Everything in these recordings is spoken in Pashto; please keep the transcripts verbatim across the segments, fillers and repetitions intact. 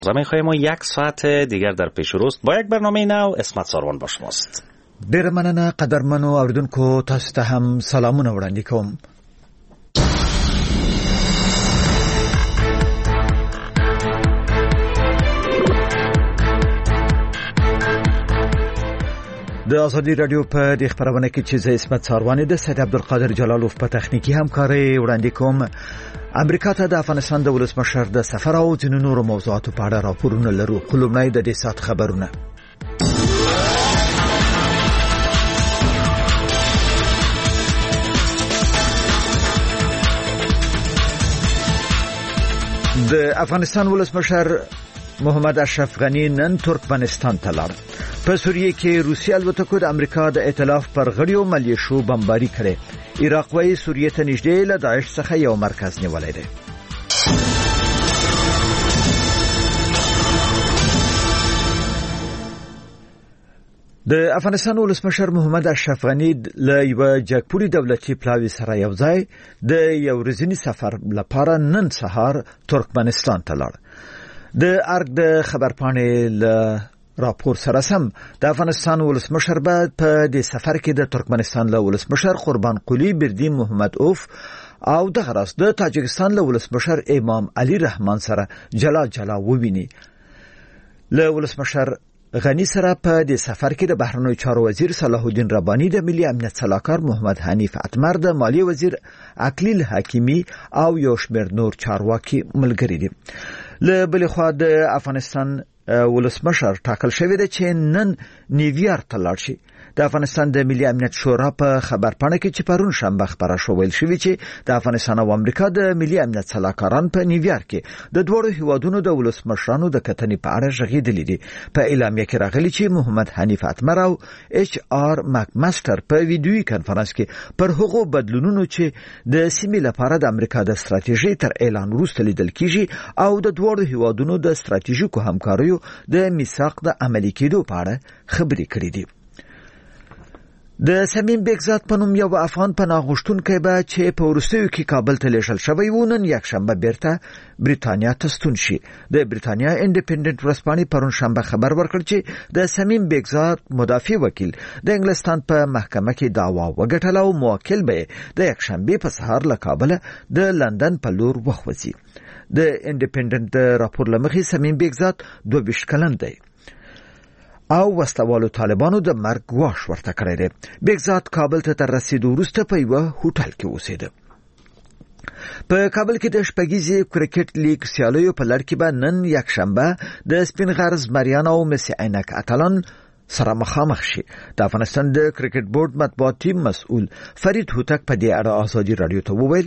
زمین خواهیم ما یک ساعت دیگر در پیش روست با یک برنامه نو. اسمت ساروان با شماست. ډیر مننه قدرمنو اوریدونکو، تاسو ته هم سلامونه وړاندې کوم. د ازادي رادیو په د خبرونه کې چې زه اسمت ساروان د سید عبدالقادر جلالوف په تخنیکی همکاري وړاندې کوم. امریکا ته د افغانستان د ولسمشر د سفر او ځینو نورو موضوعاتو په اړه راپورونه لرو. خلومنای د دې سات خبرونه. د افغانستان ولسمشر محمد اشرف غنی نن ترکمنستان ته لاړ. په سوریه کې روسي الوتکو د امریکا د ائتلاف پر غړیو ملیشو بمباري کړې. عراق وايي سوریه ته نږدې له داعش څخه یو مرکز نیولای دی. د افغانستان ولسمشر محمد اشرف غنی له یو جګپوري دولتي پلاوي سره یو ځای د یو ورځني سفر لپاره نن سهار ترکمنستان ته لاړ. د ارګ د خبرپاڼې له راپور سره سم د افغانستان ولسمشر به په دې سفر کې د ترکمنستان له ولسمشر قربان قلی بردی محمد اوف او د غرس د تاجکستان له ولسمشر امام علي رحمان سره جلا جلا وویني. له ولسمشر غنی سره په دې سفر کې د بهرنیو چارو وزیر صلاح الدین ربانی، د ملي امنیت سلاکار محمد حنیف اتمر، د مالیې وزیر اکلیل حکیمی او یو شمېر نور چارواکي ملګري دي. له بل خوا د افغانستان ولسمشر ټاکل شوی دی چې نن نیویارک ته لاړ شي. د افغانستان د ملي امنیت شورا په خبرپاڼه کې چې پرون شنبه خبره شو ویل شوی چې د افغانستان او امریکا د ملي امنیت سلاکاران په نیویارک کې د دوه هیوادونو د ولسمشرانو د کتنې په اړه غږېدلي دي. په اعلامیه کې راغلي چې محمد حنیف اتمر او ایچ آر ماکماستر په ویډیوي کانفرنس کې پر هغو بدلونونو چې د سیمې لپاره د امریکا د ستراتیژۍ تر اعلان وروسته لیدل کیږي او د دوه هیوادونو د ستراتیژیکو همکاریو د میثاق د عملي کېدو په اړه خبرې کړې دي. د سمیم بیگزاد په نوم یو افغان پناه غوښتونکی به چې په وروستیو کې کابل ته لیږل شوی و نن یکشنبه بیرته بریتانیا ته ستون شي. د بریتانیا انډیپندنت ورځپاڼې پرون شنبه خبر ورکړ چې د سمیم بیگزاد مدافع وکیل د انګلستان په محکمه کې دعوا وګټله او موکل به د یکشنبه په سهار له کابل د لندن په لور وخوځي. د انډیپندنت راپور لمخې سمیم بیگزاد دوه ویشت کلن دی او وسلوالو طالبانو د مرګ ګواښ ورته کړی دی. بیگزاد کابل ته تر رسیدو وروسته په یوه هوټل کې اوسېده. په کابل کې د شپږیزې کرکټ لیګ سیالیو په لړ کې به نن یکشنبه د سپین غرز مریان او مسی عینک اتلان سره مخامخ شي. د افغانستان د کرکټ بورډ مطبوعاتي مسؤل فرید هوتک په دې اړه ازادي رادیو ته وویل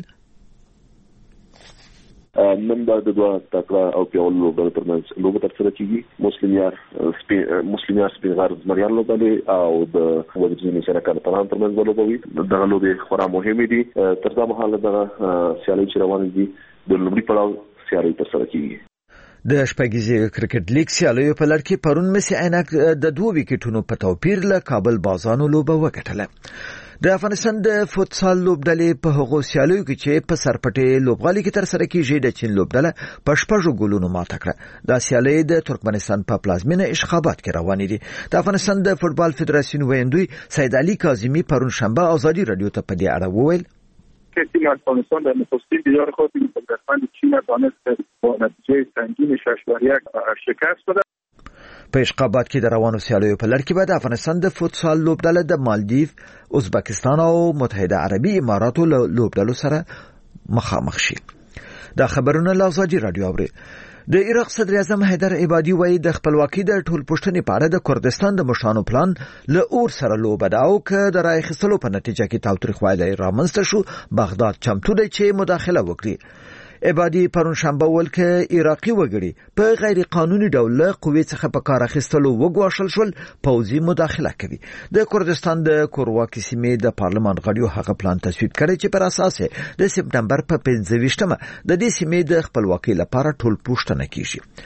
نن دا د دوه تکړه او پیاوړو لوبغاړو ترمنځ لوبه ترسره کیږي. مسلم یار مسلم یار سپین غرز مریان لوبغاړي او د وزیري شرکت تران ترمنځ لوبه وي. دغه لوبه خورا مهمه دي. تر دا مهاله دغه سیالي چې روانه دي د لومړي پړاو سیالي ترسره کیږي. د شپږیزې کرکټ لیګ سیالیو په لړ کې پرون مسی عینک د دوه وکټونو په توپیر له کابل بازانو لوبه وګټله. د افغانستان د فوتسال لوبډلې په هغو سیالیو کې چې په سرپټې لوبغالي کې تر سره کېږي د چین لوبډله په شپږو ګولونو ماته کړه. دا سیالۍ د ترکمنستان په پلازمینه اشخابات کې روانې دي. د افغانستان د فوتبال فدراسیون ویندوی سید علي کاظمی پرون شنبه ازادي رادیو ته په دې اړه وویل که تیم افغانستان در نخستین دیدار خود با دشمن چین دانست با نتیجه سنگین شش بر یک شکست بده. په اشخابات کې د روانو سیالیو په لړ کې به د افغانستان د فوتسال لوبډله د مالدیو، ازبکستان او متحده عربي اماراتو لوبډلو سره مخامخ شي. دا خبرونه له ازادي رادیو اوري. د عراق صدر اعظم حیدر عبادي وایي د خپلواکۍ د ټولپوښتنې په اړه د کردستان د مشرانو پلان له اور سره لوبه ده او که د رای اخیستلو په نتیجه کې تاوتریخوالی رامنځته شو بغداد چمتو دی چې مداخله وکړي. عبادي پرون شنبه ول کې عراقي وګړي په غیر قانوني ډول قوی څخه په کار اخیستلو وګواښل شول پوځي مداخله کوي. د کردستان د کورواکي سیمې د پارلمان غړیو هغه پلان تصویب کړی چې پر اساس د سپتمبر په پنځه ویشتمه د دې سیمې د خپلواکۍ لپاره ټول پوښتنه کیږي.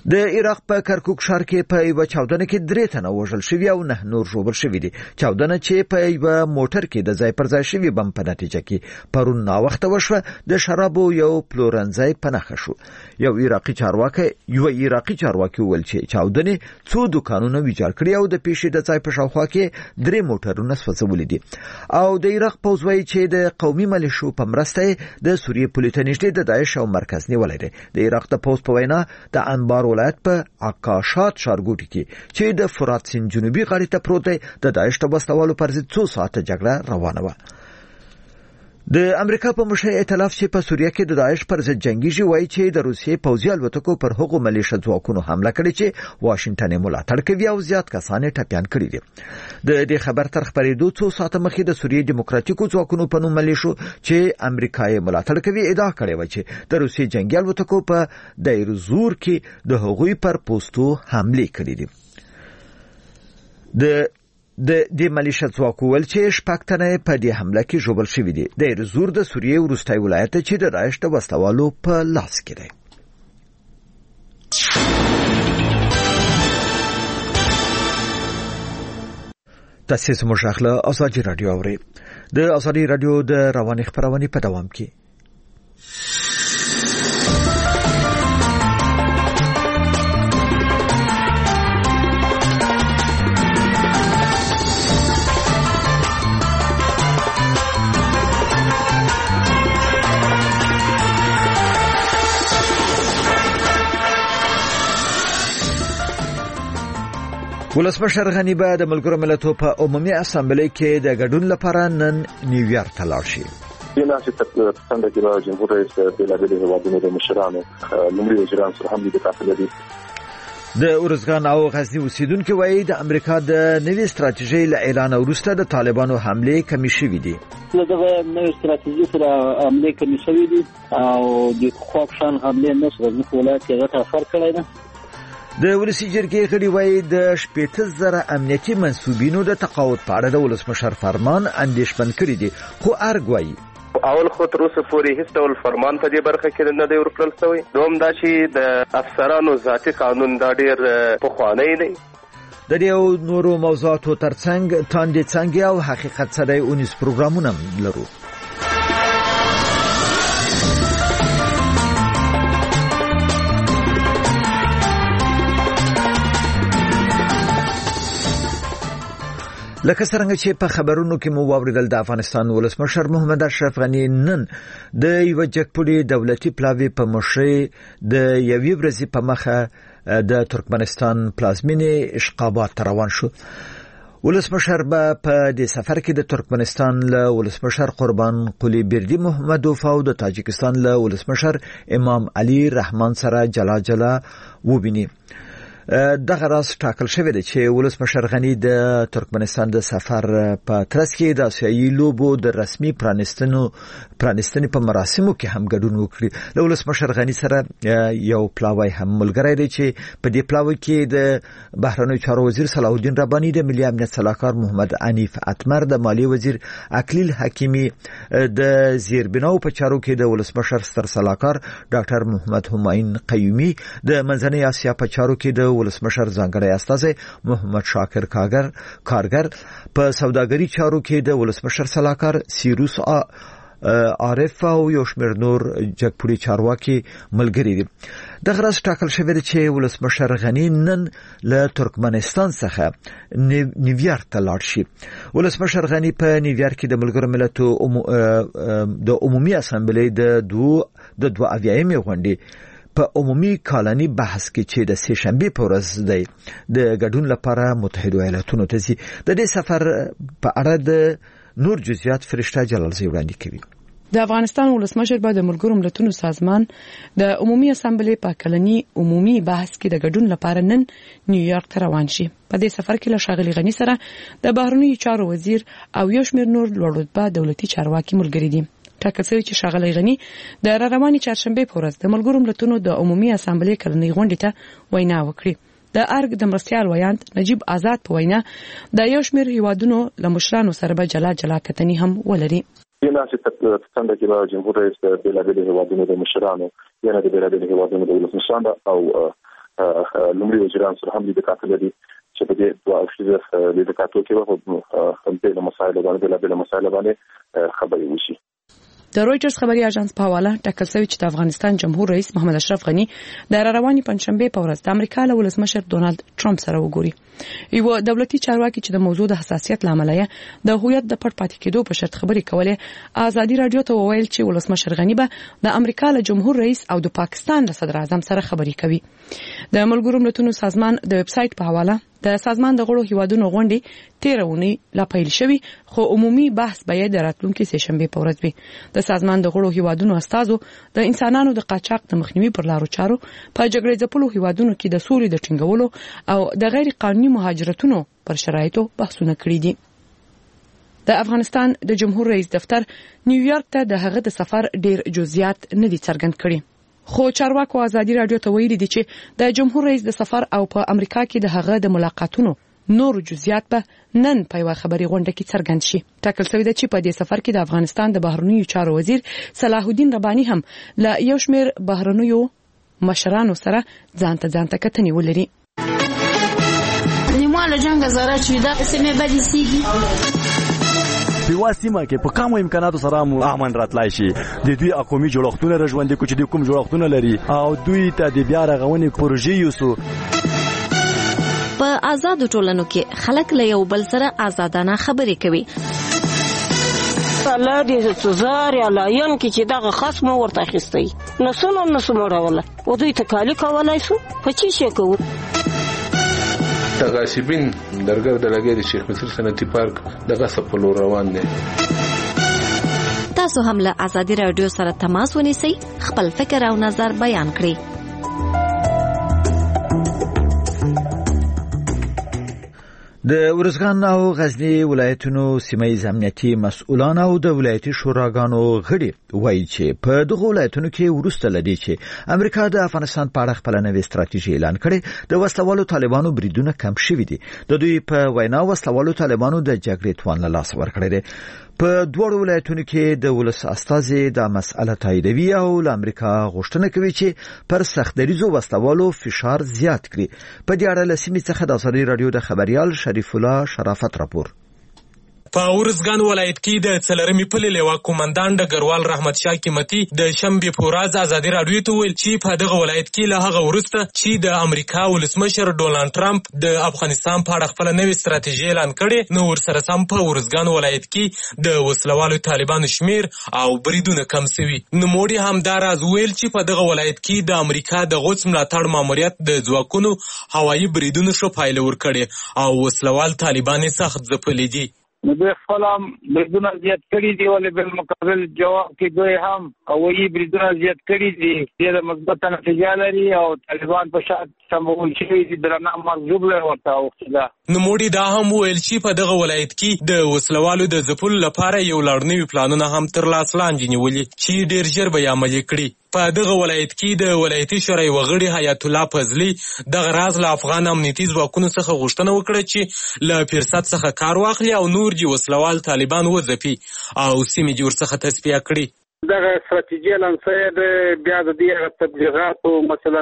د عراق په کرکوک ښار کې په یوه چاودنه کې درې تنه وژل شوي او نه نور ژوبل شوي دي. چاودنه چې په یوه موټر کې د ځای پر ځای شوي بم په نتیجه کې پرون ناوخته وشوه د شرابو یو پلورنځی په نښه شو. یو عراقي چارواکي یو عراقي چارواکي وویل چې چاودنې څو دوکانونه ویجاړ کړي او د پیښې د ځای په شاوخوا کې درې موټرونه سوځولي دي. او د عراق پوځ وایي چې د قومي ملیشو په مرسته د سوریې پولې ته نږدې د داعش او مرکز نیولی دی. د عراق د پوځ په وینا د انبار ولایت په عکاشات ښارګوټي کې چې د فرات سیند جنوبي غاړې ته پروت دی د داعش د وسلوالو پر ضد څو ساعته جګړه روانه وه. د امریکا په مشر ائتلاف چې په سوریه کې د داعش پر ضد جنگیږي وایي چې د روسیې پوځي الوتکو پر هغو ملیشه ځواکونو حمله کړې چې واشنگټن یې ملاتړ کوي او زیات کسان یې ټپیان کړي دي. د دې خبر تر خبرېدو څو ساعته مخکې د سوریې دیموکراتیکو ځواکونو په نوم ملیشو چې امریکا یې ملاتړ کوي ادعا کړې و چې د روسیې جنگي الوتکو په دیر زور کې د هغوی پر پوستو حمله کړې دي. د د دې ملیشه ځواکو ول چې شپږ تنه په دې حمله کې ژوبل شوي دي. د رزور د سوریې وروستی ولایت چې د داعش د وسلوالو په لاس کې دی. تاسو زموږ غږ له ازادي رادیو اورئ. د ازادي رادیو د رواني خبرونه په دوام کې ولسمشر غنی به د ملګرو ملتونو په عمومي اسامبلې کې د ګډون لپاره نن نیویارک ته لاړ شي. ینا چې څنګه چې راځي جمهور رئیس د بلادي هوادونو د مشرانو لومړي وزیران سره هم د تاسو لري. د اورزګان او غزنی اوسیدونکو وایي د امریکا د نوې ستراتیژۍ له اعلان وروسته د طالبانو حمله کمې شوې دي. دغه نوې ستراتیژي سره حمله کمې شوې دي او د خوښان حمله نه سره د ولایت کې غټه فرق کړی دی. د ولسی جرګې غړي وایي د شپږ زره امنیتي منسوبینو د تقاعد په اړه د ولسمشر فرمان اندیشمن کړی دي. خو ارګ وایي اول خو تر اوسه پورې هیڅ ډول فرمان په دې برخه کې نه دی ورکړل شوی. دوم دا چې د افسرانو ذاتي قانون دا ډېر پخوانی دی. د دې نورو موضوعاتو ترڅنګ تاندې څنګه او حقیقت سره اونیس پروګرامونه لرو. لکه څنګه چې په خبرونو کې مو واوریدل د افغانستان ولسمشر محمد اشرف غنی نن د یو جګپوړي دولتي پلاوی په مشرۍ د یوې ورځې په مخه د ترکمنستان پلازمینې اشقابات روان شو. ولسمشر به په دې سفر کې د ترکمنستان له ولسمشر قربان قلی بردی محمدوف او د تاجکستان له ولسمشر امام علي رحمان سره جلا جلا وبیني. دغه راز ټاکل شوی دی چې ولسمشر غنی د ترکمنستان د سفر په ترڅ کې د آسیایي لوبو د رسمي پرانستنو پرانستنې په مراسمو کې هم ګډون وکړي. د ولسمشر غنی سره یو پلاوی هم ملګری دی چې په دې پلاوی کې د بهرنیو چارو وزیر صلاح الدین رباني، د ملي امنیت سلاکار محمد انیف اتمر، د مالی وزیر اکلیل حکیمی، د زیربناو په چارو کې د ولسمشر ستر سلاکار ډاکټر محمد همایون قیومی، د منځنۍ اسیا په چارو کې د ولسمشر ځانګړی استازی محمد شاکر کارګر کارګر، په سوداګري چارو کې د ولسمشر سلاکار سیروس عارف او یو شمېر نور جګپوړي چارواکي ملګري دي. دغه راز ټاکل شوی دی چې ولسمشر غنی نن له ترکمنستان څخه نیویارک ته لاړ شي. ولسمشر غنی په نیویارک کې د ملګرو ملتونو د عمومي اسامبلې د دوه د دوه اویایمې غونډې په عمومي کالني بحث کې چې د سه شنبه په ورځ دی د ګډون لپاره متحده ایالاتونو ته ځي. د دې سفر په اړه د نور جزئیات فرشته جلالزی وړاندې کوي. د افغانستان ولسمشر به د ملګرو ملتونو سازمان د عمومي اسامبلې په کلني عمومي بحث کې د ګډون لپاره نن نیویارک ته روان شي. په دې سفر کې له ښاغلي غنی سره د بهرنیو چارو وزیر او یو شمېر نور لوړ رتبه دولتي چارواکي ملګري دي. ټاکل شوی چې ښاغلی غنی د رواني چهارشنبه په ورځ د ملګرو ملتونو د عمومي اسامبلې کلنۍ غونډې ته وینا وکړي. د ارګ د مرستیال ویاند نجیب آزاد په وینا د یو شمېر هیوادونو له مشرانو سره به جلا جلا کتنې هم ولري. ینا چې څنګه چې راځي جمهور رئیس د بلادي هوادونو د مشرانو یعنی د بلادي هوادونو د ولسمشر او لومړي وزیران سره هم د کاتل دي چې په دې دوه اړخیزه د کاتو کې وو هم په مسایلو باندې بل مسایلو باندې خبرې وشي. د رويټرز خبري اژانس په حواله ټاکل شوی چې د افغانستان جمهور رئیس محمد اشرف غنی د رواني پنځشنبه په ورځ د امریکا له ولسمشر ډونالد ټرمپ سره وګوري. یو دولتي چارواکي چې د موضوع د حساسیت لامل یې د هویت د پټ پاتې کېدو په شرط خبري کولې ازادي رادیو ته وویل چې ولسمشر غنی به د امریکا له جمهور رئیس او د پاکستان له صدر اعظم سره خبري کوي. د ملګرو ملتونو سازمان د ویب سټ په حواله د سازمان د غړو هیوادونو غونډې تیرونی لا پیل شوی خو عمومي بحث به د راتلونکي سه شنبه په ورځ وي. د سازمان د غړو هیوادونو استازو د انسانانو د قاچاق د مخنیوي پر لارو چارو په جګړې ځپلو هیوادونو کې د سولې د ټینګولو او د غیر قانوني مهاجرتونو پر شرایطو بحثونه کړي دي. د افغانستان د جمهور رئیس دفتر نیویارک ته د هغه د سفر ډیر جزئیات نه دي څرګند کړي. خو چارواکو ازادي رادیو ته ویلي دي چې د جمهور رئیس د سفر او په امریکا کې د هغه د ملاقاتونو نور جزئیات به نن په یو خبري غونډه کې څرګند شي. ټاکل شوی دی چې په دې سفر کې د افغانستان د بهرنیو چارو وزیر صلاح الدین رباني هم له یو شمېر بهرنیو مشرانو سره ځانته ځانته کتنې ولري. نیمه جنگ زاره چې دا سمې بدې سیږي په واسطه کې په کومو امکاناتو سره مو امن راتلای شي. د دوی اقومي جوړښتونه رژوندې کوي چې د کوم جوړښتونه لري او دوی ته د بیا رغونې پروژې یوسو. په آزاد ټولنو کې خلک له یو بل سره آزادانه خبرې کوي. الله دې سزار یا لاین کې چې دغه خاص مو ورته اخیستي نو څنګه نو سموروله او دوی تکالی کولای شو په چی شي کوو. تغاسبین درګر د لګې د شیخ مصر صنعتي پارک دغه سپلو روان دي. تاسو هم له ازادي رادیو سره تماس ونیسئ، خپل فکر او نظر بیان کړئ. د ورزګان او غزنی ولایتونو سیمایي امنیتي مسؤلان او د ولایتي شوراګانو غړي وایي چې په دغه ولایتونو کې ورسته لدی چې امریکا د افغانستان په اړه خپل نوې ستراتیژي اعلان کړي. د وسلوالو طالبانو بریدونه کم شوي دي. د دوی په وینا وسلوالو طالبانو د جګړې توان له لاس ورکړي دي. په دوه ولایتونو کې د ولس استازي د مسأله تاییدوي او له امریکا غوښتنه کوي چې پر سختدریزو وسلوالو فشار زیات کړي. په دې اړه له سیمې څخه د ازادي رادیو د خبريال شریف الله شرافت راپور. په ورزګان ولایت کې د څلرمې پلې لیوا کومندان ډګروال رحمت شاه قیمتي د شنبه پوراز ازادي رادیو ته ویل چې په دغه ولایت کې له هغه وروسته چې د امریکا ولسمشر ډونالد ټرمپ د افغانستان په اړه خپل نوې ستراتیژي اعلان کړي نو ورسره سم په ورزګان ولایت کې د وسلوالو طالبانو شمیر او بریدونه کم شوي. نو موړي هم دا راز ویل چې په دغه ولایت کې د امریکا د غوڅ ملاتړ ماموریت د ځواکونو هوایي بریدونو شو پایله ورکړي او وسلوال طالبان سخت ځپلي دي. نو دوی خپل هم بریدونه زیات کړي دي ولې بل مقابل جواب کې دوی هم هوایي بریدونه زیات کړي دي د مثبت نتیجه لري او طالبان په شاته سمبول شي دي درنه مرجوب له ورته وخته. نو موړي دا هم ویل چې په دغه ولایت کې د وسلوالو د ځپلو لپاره یو لړنوي پلانونه هم تر لاس لاندې نیولي چې ډیر ژر به عملي کړي. په دغه ولایت کې د ولایتي شورای وغړي حیات الله فضلی د غراز له افغان امنیتي ځواکونو څخه غوښتنه وکړه چې له فرصت څخه کار واخلي او نور جی وسلوال طالبان وځپي او سیمې جوړ څخه تصفیه کړي. دغه ستراتیژي لنسه د بیا د دې تبلیغات او مثلا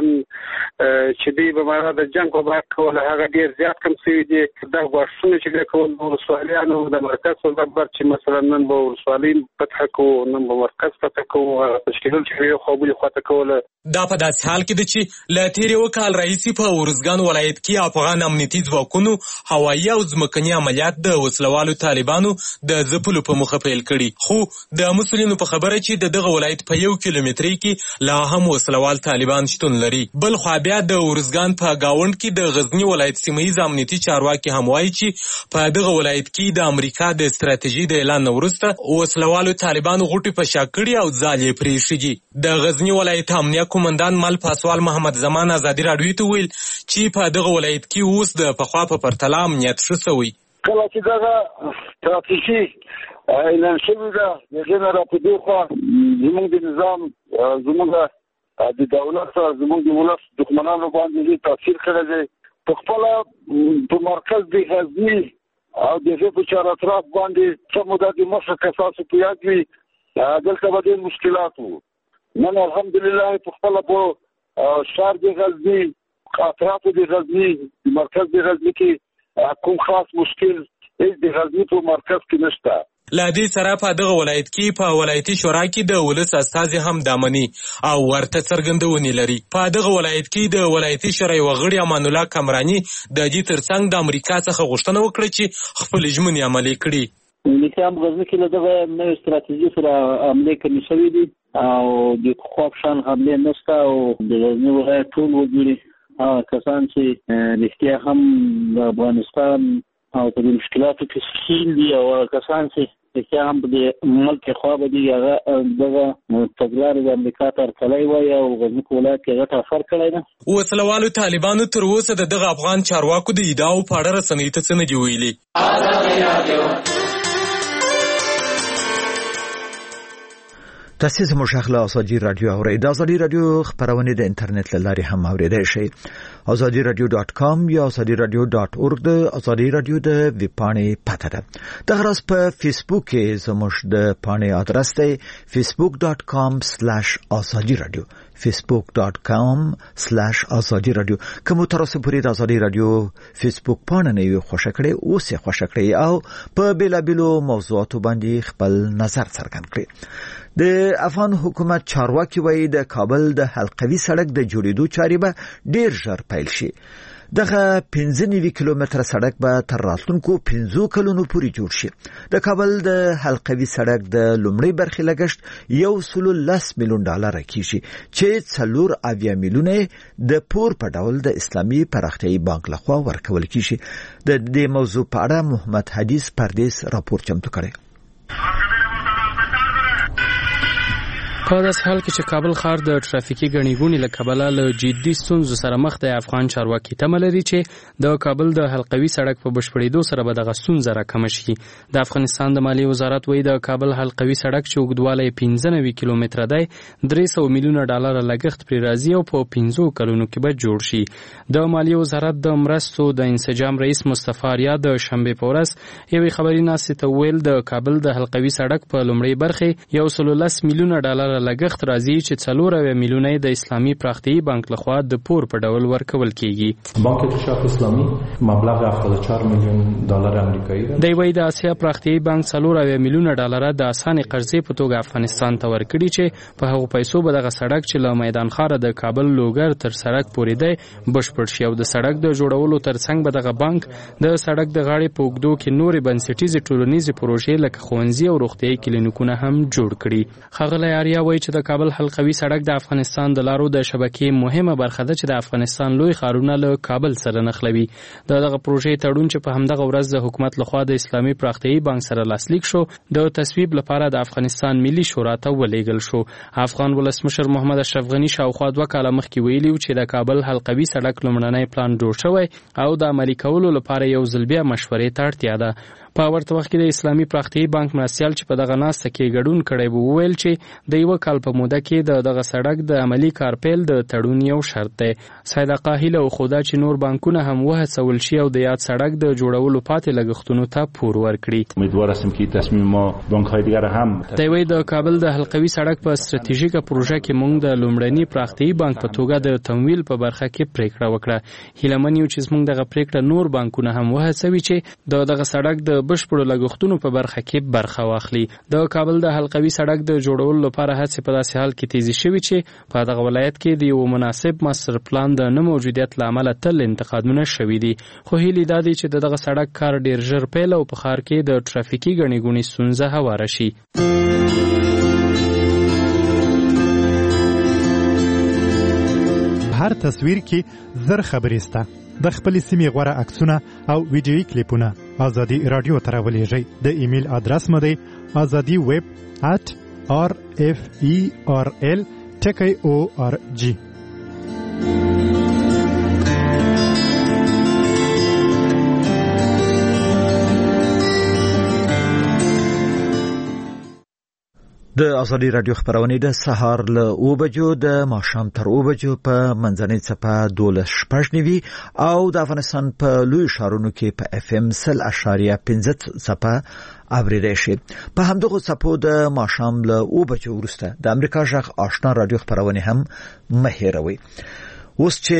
چې دی به مراد د جنگ په اړه کول هغه ډیر زیات کم شوی دي. دا غوښتنه چې کول نو سوالانو د مرکز څخه چې مثلا نن به ورسوالین فتح کو نن به مرکز فتح کو تشکیل چې یو خو بل خواته کول. دا په داسې حال کې د چې ل تیرې وکال رئیس په ورزګان ولایت کې افغان امنیتي ځواکونو هوایي او ځمکني عملیات د وسلوالو طالبانو د ځپلو په مخه پیل کړي. خو د مسولینو په خبره چې د دغه ولایت په یو کیلومتري کې لا هم وسلوال طالبان شتون لري. بل خو بیا د ورزګان په گاوند کې د غزنی ولایت سیمایي امنیتي چارواکي هم وایي چې په دغه ولایت کې د امریکا د ستراتیژي د اعلان وروسته وسلوالو طالبان غوټي په شاکړي او ځالې پریښي. د غزنی ولایت امنیه کومندان مل پاسوال محمد زمان ازادي رادیو ته ویل چې په دغه ولایت کې اوس د پخوا په پرتله امنیت ښه شوی. کله چې دغه ستراتیژي اعلان شوی ده د جنرال په دوخه زموږ د نظام زموږ د دولت سره زموږ د ولس دښمنانو باندې تاثیر کړی دی. په خپل په مرکز د غزنی او د هغې په چار اطراف باندې څه موده د مخه که تاسو په یاد وي دلته به ډېر مشکلات وو. نن الحمدلله په خپله په ښار د غزني اطراف د غزنی مرکز د غزنی کې کوم خاص مشکل هیڅ د غزنی په مرکز کې نشته. لا دې سره په دغه ولایت کې په ولایتي شورا کې د ولس استازي هم دامني او ورته څرګندونې لري. په دغه ولایت کې د ولایتي شورا وغړي امان الله کمرانی د دې ترڅنګ د امریکا څخه غوښتنه وکړه چې خپل ژمنې عملي کړي. امریکا هم غزنی کې له دغه نوې ستراتیژي سره عملي کړي شوې دي او د خواب شان حمله نشته او د غزنی ولایت ټول وګړي کسان چې رښتیا هم د افغانستان او په مشکلاتو کې شین دي او کسان چې رښتیا هم د ملک خواب دي هغه دغه تګلارې د امریکا تر کلی وایي او غزني په ولایت کې غټه اثر کړی ده. وسلوالو طالبانو تر اوسه د دغه افغان چارواکو د ادعاو په اړه رسنیو ته څه نه دي ویلي. تاسو زموږ شغله ازادي رادیو اورئ. د ازادي رادیو خبرونه د انټرنیټ له لارې هم اوریدای شئ. ازادي رادیو ډاټ کام یا ازادي رادیو ډاټ اورګ د ازادي رادیو د ویبپاڼې پته ده. د غرض په فیسبوک کې زموږ د پاڼې ادرس دی facebook dot com slash azadi radio facebook dot com slash azadi radio. کوم تر اوسه پورې د ازادي رادیو فیسبوک پاڼه نه وي خوښ کړئ او سه خوښ کړئ او په بیلابیلو موضوعاتو باندې خپل نظر څرګند کړئ. د افغان حکومت چارواکي وایي د کابل د حلقوي سړک د جوړېدو چارې به ډیر ژر پیل شي. دغه پنځه نوي کیلومتره سړک به تر راتلونکو پنځو کلونو پورې جوړ شي. د کابل د حلقوي سړک د لومړۍ برخې لګښت یو سلو لس میلیون ډالر کیږي چې څلور اویا میلیونه د پور په ډول د اسلامي پراختیايي بانک لخوا ورکول کیږي. د دې موضوع په اړه محمد حدیث پردیس راپور چمتو کړی. په داسې حال کې چې کابل ښار د ټرافیکي ګڼې ګوڼې له کبله له جدي ستونزو سره مخ دی، افغان چارواکي تمه لري چې د کابل د حلقوي سړک په بشپړېدو سره به دغه ستونزه راکمه شي. د افغانستان د مالیې وزارت وایي د کابل حلقوي سړک چې اوږدوالی یې پنځه نوي کیلومتره دی درې سوه میلیونه ډالره لګښت پرې راځي او په پنځو کلونو کې به جوړ شي. د مالیې وزارت د مرستو د انسجام رئیس مصطفی آریا د شنبې په ورځ یوې خبري ناستې ته وویل د کابل د حلقوي سړک په لومړۍ برخې یو سلو لس میلیونه ډالر لګښت راځي چې څلور اویا میلیونه د اسلامي پراختیايي بانک لخوا د پور په ډول ورکول کیږي. بانک کشف اسلامی مبلغ هفتاد و چهار میلیون دلار آمریکایی ده. دی وایي د اسیا پراختیايي بانک څلور اویا میلیونه ډالر د اسانه قرضې په توګه افغانستان ته ورکړي چې په هغو پیسو به دغه سړک چې له میدان ښار د کابل لوګر تر سړک پورې دی بشپړ شي او د سړک د جوړولو ترڅنګ به دغه بانک د سړک د غاړې په اوږدو کې نورې بنسټیزې ټولنیزې پروژې لکه ښوونځي او روغتیايي کلینیکونه هم جوړ کړي. ښاغلی آریا وایي چې د کابل حلقوي سړک د افغانستان د لارو د شبکې مهمه برخه ده چې د افغانستان لوی ښارونه له کابل سره نښلوي. د دغه پروژې تړون چې په همدغه ورځ د حکومت لخوا د اسلامي پراختیايي بانک سره لاسلیک شو د تصویب لپاره د افغانستان ملي شورا ته ولېږل شو. افغان ولسمشر محمد اشرف غني شاوخوا دوه کاله مخکې ویلي و چې د کابل حلقوي سړک لومړنی پلان جوړ شوی او د عملي کولو لپاره یو ځل بیا مشورې ته اړتیا ده. په ورته وخت کې د اسلامي پراختیايي بانک مرستیال چې په دغه ناسته کې ګډون کړی و وویل چې د یوه کال په موده کې د دغه سړک د عملي کارپیل د تړون یو شرط دی. سید آقا هیله وښوده چې نور بانکونه هم وهڅول شي او د یاد سړک د جوړولو پاتې لګښتونو ته پور ورکړي. امیدوار هستم که تصمیم ما بانک‌های دیگر هم دی وایي د کابل د حلقوي سړک په ستراتیژیکه پروژه کې موږ د لومړني پراختیايي بانک په توګه د تمویل په برخه کې پریکړه وکړه. هیله من یو چې زموږ دغه پریکړه نور بانکونه هم وهڅوي چې د دغه سړک د بشپړو لګښتونو په برخه کې برخه واخلي. د کابل د حلقوي سړک د جوړولو لپاره هڅې په داسې حال کې تیزی شوي چې په دغه ولایت کې د یو مناسب ماستر پلان د نه موجودیت له امله تل انتقادونه شوي دي. خو هیلې دا دي چې د دغه سړک کار ډیر ژر پیل او په ښار کې د ټرافیکي ګڼې ګوڼې ستونزه هواره شي. هر تصویر کې زر خبرې سته. د خپل سیمې غوړه عکسونه او ویډیويي کلیپونه ازادي رادیو ته راولېږئ. د ایمیل ادرس مو دی azadi web at r f e r l ټکی او ار جی. د ازادي رادیو خبرونه د سهار له او بجو د ماښام تر او بجو په منځنۍ څپه دولس شپږ نوي او د افغانستان په لوی ښارونو کې په اف ام سل اشاریه پنځه څپه اوریدای شي. په همدغه څپو د ماښام له او بجو وروسته د امریکا غږ آشنا رادیو خبرونه هم مه هېروئ. اوس چې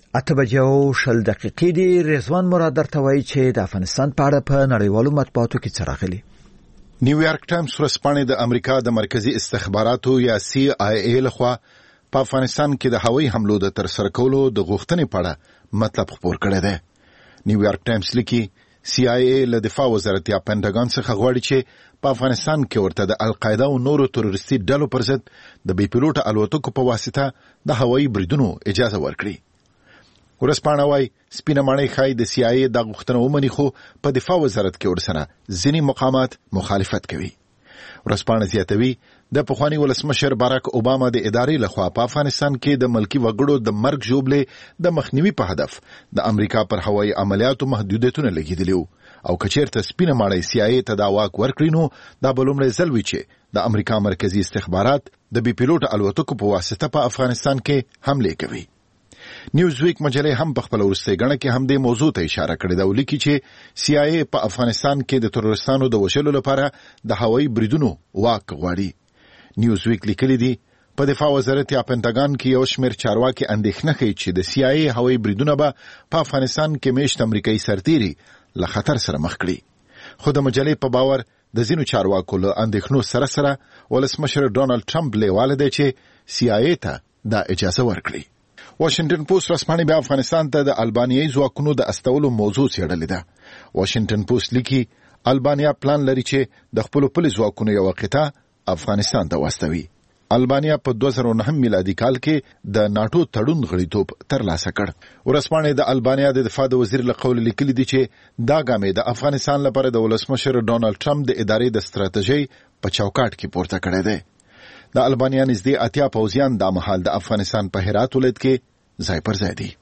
اته بجو شل دقیقې دی. رضوان مراد درته وایي چې د افغانستان په اړه په نړیوالو مطبوعاتو کې څه راغلي. نیویارک ټایمز ورځپاڼې د امریکا د مرکزی استخباراتو یا سی آی ای لخوا په افغانستان کې د هوایي حملو د ترسره کولو د غوښتنې په اړه مطلب خپور کړی دی. نیویارک ټایمز لیکي سی آی ای له دفاع وزارت یا پینټاګون څخه غواړي چې په افغانستان کې ورته د القاعده او نورو تروریستي ډلو پر ضد د بې پیلوټه الوتکو په واسطه د هوایي بریدونو اجازه ورکړي. ورځپاڼه وايي سپینه ماڼۍ ښایي د سی آی ای د غوښتنه ومني خو په دفاع وزارت کې ورسره ځینې مقامات مخالفت کوي. ورځپاڼه زیاتوي د پخوانی ولسمشر باراک اوباما د ادارې لخوا په افغانستان کې د ملکی وګړو د مرګ ژوبلې د مخنیوي په هدف د امریکا پر هوایي عملیاتو محدودیتونه لګیدلي او کچیرته سپینه ماڼۍ سی آی ای ته دا واک ورکړي نو دا به لومړی ځل وي چې د امریکا مرکزی استخبارات د بې پیلوټه الوتکو په واسطه په افغانستان کې حمله کوي. نیوزویک مجله هم په خپل ورستۍ غڼه کې هم د موضوع ته اشاره کړې ده او لیکي چې سی آی ای په افغانستان کې د تروریستانو د وژلو لپاره د هوایي بریدونو واک غواړي. نیوزویک لیکلي دي په دفاع وزارت یا پینټاګون کې یو شمېر چارواکي اندېښنه کوي چې د سی آی ای هوایي بریدونه به په افغانستان کې میشت امریکایي سرتیري له خطر سره مخ کړي. خو د مجلې په باور د ځینو چارواکو له اندېښنو سره سره ولسمشر ډونالد ټرمپ لیواله دی چې سی آی ای ته دا اجازه ورکړي. واشنگټن پوسټ رسمانه بیا افغانستان ته د البانیایي ځواکونو د استولو موضوع څېړلې ده. واشنگټن پوسټ لیکي البانیا پلان لري چې د خپل پولیس ځواکونو یو قطعه افغانستان ته واستوي. البانیا په دوه زره نهه میلادي کال کې د ناتو تړون غړیتوب ترلاسه کړ. ورسپانې د البانیا د دفاع د وزیر له قول لیکلي دي چې دا ګامې د افغانستان لپاره د ولسمشر ډونالد ټرمپ د ادارې د ستراتیژۍ په چوکاټ کې پورته کړی دی. د البانیا نږدې اتیا پوځیان د مهال د افغانستان په هرات ولایت کې ځای پر ځای دي.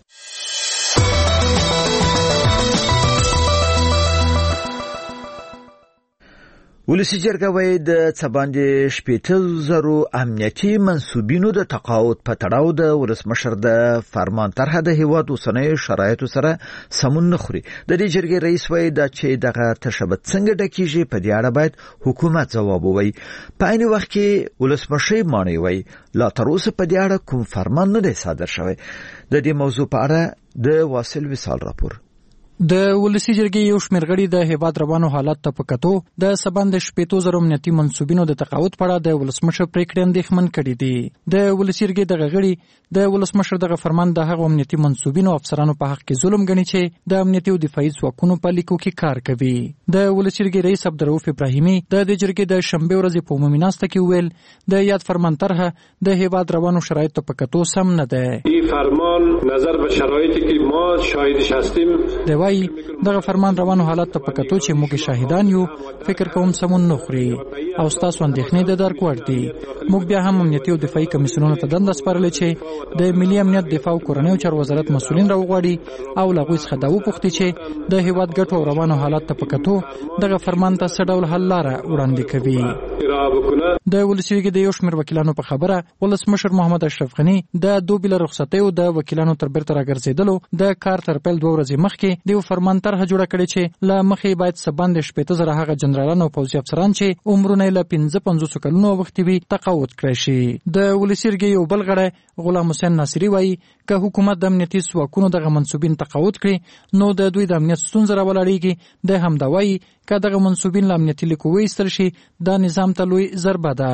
ولسی جرګه وایي د څه باندې شپېته زرو امنیتي منصوبینو د تقاعد په تړاو د ولسمشر د فرمان طرحه د هیواد اوسنیو شرایطو سره سمون نه خوري. د دې جرګې رئیس وایي دا چې دغه تشبث څنګه ډکیږي په دې اړه باید حکومت ځواب ووایي. په عین وخت کې ولسمشر مانی وایي لا تر اوسه په دې اړه کوم فرمان نه دی صادر شوی. د دې موضوع په اړه د واصل وصال راپور. د ولسی جرګې یو شمېر غړي د هیواد روانو حالت ته په کتو د سباند شپېتو زرو امنیتي منصوبینو د تقاعد په اړه د ولسمشر پریکړې اندېښمن کړي دي. د ولسی جرګې دغه غړي د ولسمشر دغه فرمان د هغو امنیتي منصوبینو افسرانو په حق کې ظلم ګڼي چې د امنیتي او دفاعي ځواکونو په لیکو کې کار کوي. د ولسی جرګې رئیس عبدالرؤف ابراهیمي د دې جرګې د شنبه ورځې په عمومي ناسته کې ویل د یاد فرمان طرحه د هیواد روانو شرایطو په کتو سم نه ده. این فرمان نظر به شرایطی که ما شاهدش هستیم د وای دغه فرمان روانو حالت ته په کتو چې موږ شاهدان یو فکر کوم سمون نه خوري او تاسو اندېښنې د درک وړ دي. موږ بیا هم امنیتي او دفاعي کمیسیونونو ته دنده سپارلې چې د ملي امنیت دفاع او کورنیو چارو وزارت مسؤلین راوغواړي او له هغوی څخه دا وپوښتي چې د هیواد ګټو او روانو حالت ته په کتو دغه فرمان ته څه ډول حل لاره وړاندې کوي. د ولسی جرګې د یو شمېر وکیلانو په خبره ولسمشر محمد اشرف غني د دوه بل رخصتیو د وکیلانو تر بیرته راګرځېدلو د کار تر پیل دوه ورځې مخکې د فرمان طرحه جوړه کړې چې له مخې باید سباند شپېته زره هغه جنرالان او پوځي افسران چې عمرونه له پنځه پنځوس کلونو وخت وي تقاعد کړی شي. د ولسی جرګې یو بل غړی غلام حسین ناصری وایي که حکومت د امنیتي ځواکونو دغه منصوبین تقاعد کړي نو د دوی د امنیت ستونزه راولاړېږي. د همدا وایي که دغه منصوبین له امنیتي لیکو وایستل شي دا نظام ته لوی ضربه ده.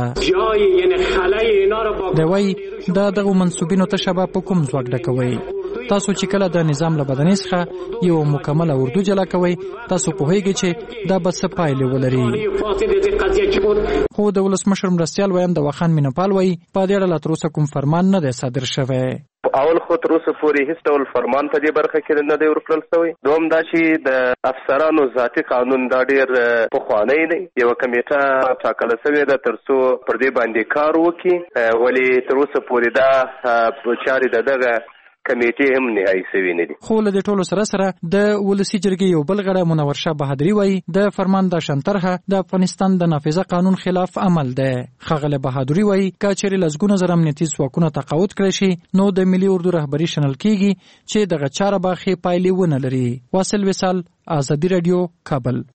د وایي دا دغه منصوبینو ته شبه په کوم ځواک ډکوي. تاسو چې کله د نظام له بدنې څخه یو مکمله اردو جلا کوئ تاسو پوهیږئ چې دا به څه پایلې ولري. خو د ولسمشر مرستیال ویاند واخان مینپال وایي په دې اړه لا تر اوسه کوم فرمان نه دی صادر شوی. اول خو تر اوسه پورې هیڅ ډول فرمان په دې برخه کې نه دی ورکړل شوی. دوم دا چې د افسرانو ذاتي قانون دا ډېر پخوانی دی. یوه کمیټه ټاکله شوې ده تر څو پر دې باندې کار وکړي ولې تر اوسه پورې دا چارې د دغه کمیټې هم نهایي شوي نه دي. خو له دې ټولو سره سره د ولسی جرګې یو بل غړی منور شاه بهادري وایي د فرمان د شان طرحه د افغانستان د نافذه قانون خلاف عمل ده. ښاغلی بهادري وایي که چیرې لسګونه زره امنیتي ځواکونه تقاعد کړی شي نو د ملي اردو رهبري شنل کیږي چې دغه چاره به ښې پایلې ونه لري. واصل وصال، ازادي راډیو، کابل.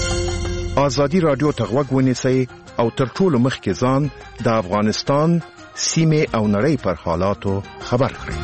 ازادي راډیو ته غوږ ونیسئ او تر ټولو مخکې ځان د افغانستان سیمه او نړۍ پر حالاتو خبر کړي.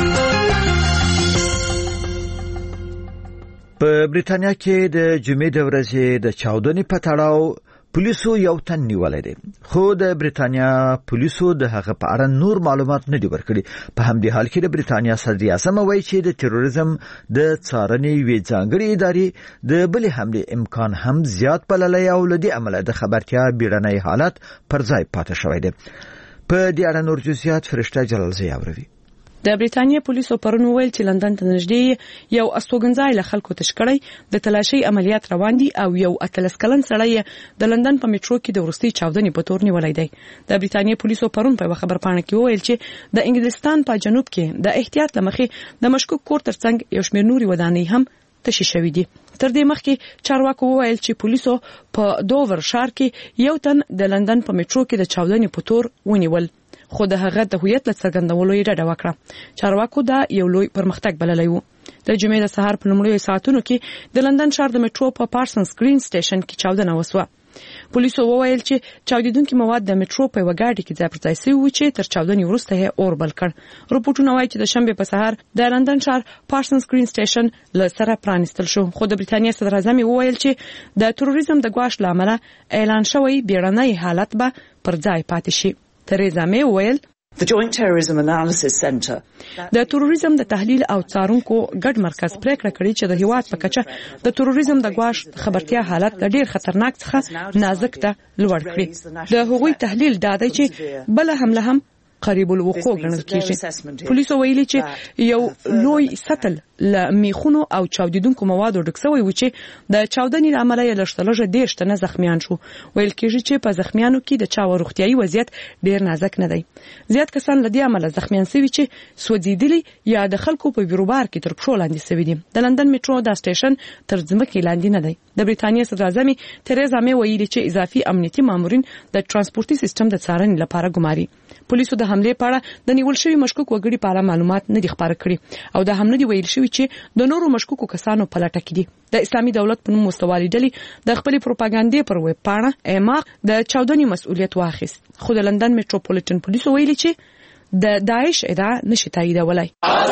په بریتانیا کې د جمعې د ورځې د چاودنې په تړاو پولیسو یو تن نیولې دي، خو د بریتانیا پولیسو د هغه په اړه نور معلومات نه دي ورکړي. په همدې حال کې د بریتانیا صدر اعظم وایي چې د تروریزم د څارنې وی ځانګړي ادارې د بلې حمله امکان هم زیات بللی او لدی عمله د خبرتیا بیړنۍ حالت پر ځای پاتې شوی دی. په دې اړه نور جزئیات فرشته جلالزی اوروي. د بریتانیا پولیسو پرون ویل چې لندن ته نږدې یو استوګنځای له خلکو تشکړی د تلاشي عملیات روان دي او یو اتلس کلن سړی د لندن په میټرو کې د ورستي چاودنې په تور نیولای دی. د بریتانیا پولیسو پرون په خبر پاڼه کې ویل چې د انګلستان په جنوب کې د احتیاط لمخې د مشکوک کور ترڅنګ یو شمېر نوري ودانۍ هم تشی شوې دي. تر دې مخکې چارواکو ویل چې پولیسو په دوور ښار کې یو تن د لندن په میټرو کې د چاودنې په تور ونیول، خو د هغه د هویت له څرګندولو یې ډډه وکړه. چارواکو دا یو لوی پرمختګ بللی و. د جمعې د سهار په لومړیو ساعتونو کې د لندن ښار د میټرو په پارسنز گرین سټیشن کې چاودنه وسوه. پولیسو وویل چې چاودیدونکي مواد د میټرو په وګاډي کې ځای پر ځای شوي چې تر چاودنې وروسته یې اور بل کړ. رپورټونه وایي چې د شنبې په سهار د لندن ښار پارسنز گرین سټیشن له سره پرانیستل شو، خو د بریتانیا صدر اعظم وویل چې د تروریزم د ګواښ له امله اعلان شوی بیړنی حالت به پر ځای پاتې شي. تریزا می ویل The Joint Terrorism Analysis Centre د تروریزم د تحلیل او څارونکو ګډ مرکز پریکړه کړې چې د هیواد په کچه د تروریزم د ګواښ خبرتیا حالت د ډیر خطرناک څخه نازک ته لوړ کړی. د هغوی تحلیل دا دی چې بل حمله هم قریب الوقوع ګڼل کیږي. پولیسو ویلي چې یو لوی سطل له میخونو او چاودیدونکو موادو ډک شوی و چې د چاودنې له امله یې لږترلږه دېرش تنه زخمیان شو. ویل کېږي چې په زخمیانو کې د چا روغتیایي وضعیت ډیر نازک نه دی. زیات کسان له دې امله زخمیان شوي چې سوځېدلي یا د خلکو په بیروبار کې تر پښو لاندې شوي دي. د لندن میټرو دا سټیشن تر ځمکې لاندې نه دی. د بریتانیا صدر اعظم تریزا می ویلي چې اضافي امنیتي مامورین د ترانسپورتي سیستم د څارنې لپاره ګماري. پولیسو د حمله په اړه د نیول شوی مشکوک وګړي په اړه معلومات نه دي خبر کړي او د حمله دی ویل شوی چې د نورو مشکوکو کسانو په لټه کې دي. د اسلامي دولت په نوم مستوالي ډلې د خپل پروپاګاندا پر ویب پاڼه ایما د چاودنې مسؤلیت واخیست، خو د لندن میټروپولیټن پولیسو ویلي چې د داعش ادعا نشي تاییدولای.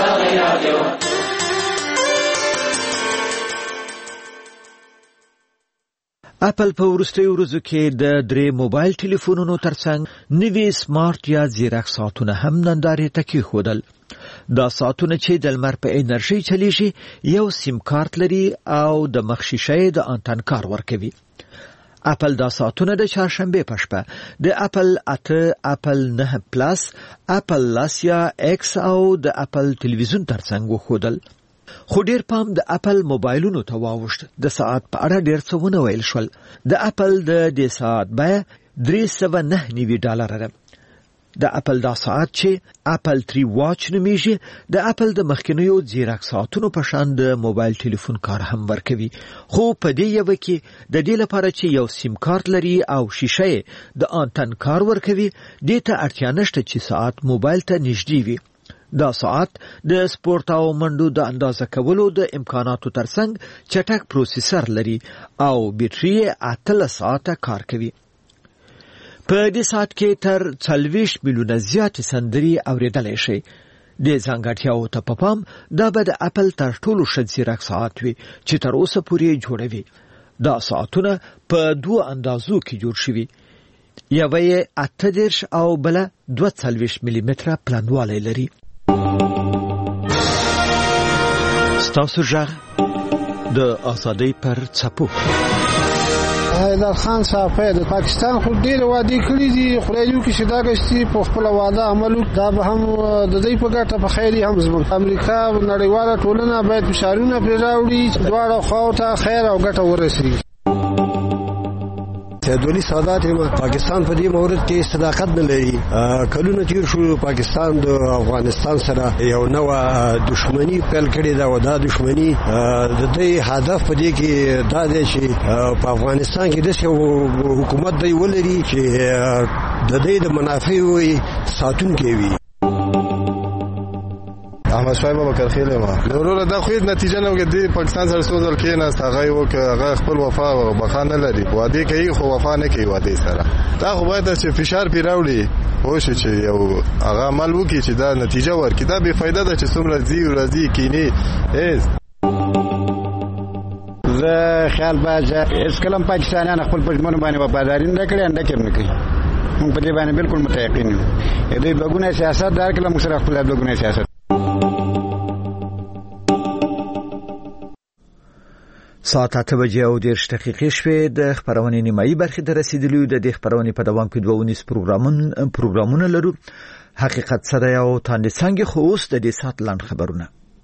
اپل په وروستیو ورځو کې د درې موبایل ټلیفونونو ترڅنګ نوي سمارټ یا ځیرک ساعتونه هم نندارې ته کېښودل. دا ساعتونه چې د لمر په انرژي چلیږي یو سیم کارت لري او د مخ شیشه د انتن کار ورکوي. اپل دا ساعتونه د چهارشنبه په شپه د اپل اته، اپل نه پلس، اپل لاسیا ایکس او د اپل تلویزیون ترڅنګ وښودل. خو ډیر پام د اپل موبایلونو ته واوښت. د ساعت په اړه ډیر څه ونه ویل شول. د اپل د دې ساعت بیه درې سوه نه نوي ډالره ده. د اپل دا ساعت چې اپل تری واچ نومیږي د اپل د مخکینیو ځیرک ساعتونو په شان د موبایل ټلیفون کار هم ورکوي، خو په دې یو کې د دې لپاره چې یو سیم کارت لري او شیشه د انتن کار ورکوي دې ته اړتیا نشته چې ساعت موبایل ته نږدې وي. دا ساعت د سپورت او منډو د اندازه کولو د امکاناتو ترڅنګ چټک پروسیسر لري او بیټري اته ساعته کار کوي. په دې ساعت کې تر څلوېښت میلیونه زیاتې سندرې اورېدلی شي. د ځانګړتیاو ته په پام دا به د اپل تر ټولو ښه ځیرک ساعت وي چې تر اوسه پورې جوړوي. دا ساعتونه په دوه اندازو کې جوړ شوي، یوه یې اته دېرش او بله دوه څلوېښت ملي متره پلنوالی لري. ستاسو غږ د ازادۍ پر څپو. حیدر خان صاحب د پاکستان خو ډېر وعده کړې دي، خدای دې وکړي چې دا غشتي په خپل وعده عمل وکړي. دا به هم د دې په ګټه په خیر هم زموږ امریکا نړیواله ټولنه باید فشارونه پرې راوړي چې دواړه خواو ته خیر او ګټه ورسېږي. سیدولي سادات پاکستان په دې مورد کې صداقت نه لري. کلونه تیر شو پاکستان د افغانستان سره یو نوې دښمنی پیل کړې ده او دا دښمنی د دې هدف په دې کې دا دی چې په افغانستان کې د حکومت دی ولري چې د دې د منافعو ساتونکي وي. احمد شاه بابکر خیل ما ورور دا خو نتیجه نه وګړي پاکستان سره سوزل کېناست هغه وک هغه خپل وفا او بخانه لري وادي کوي خو وفا نه کوي وادي سره دا خو باید چې فشار پیراوړي هوښ چې یو هغه عمل وکړي چې دا نتیجه ورکړي دا به فائدہ ده چې څومره زی ورځي کینی هیڅ زه خیال باز اس کلم پاکستانیان خپل پښمنو باندې وفاداری نه کړي انده کې نه کوي موږ په دې باندې بالکل متيقن یو دوی بګونه سیاست دار کله موږ سره خپل بګونه سیاست ساعت اته بجې او دېرش دقیقې شوې د خبرونې نیمایي برخې ته رسیدلي د دې خبرونې په دوام کې دوه ونیس پروګرامونه پروګرامونه لرو حقیقت سره یو تاندې څنګه خو اوس د دې سات لاند خبرونه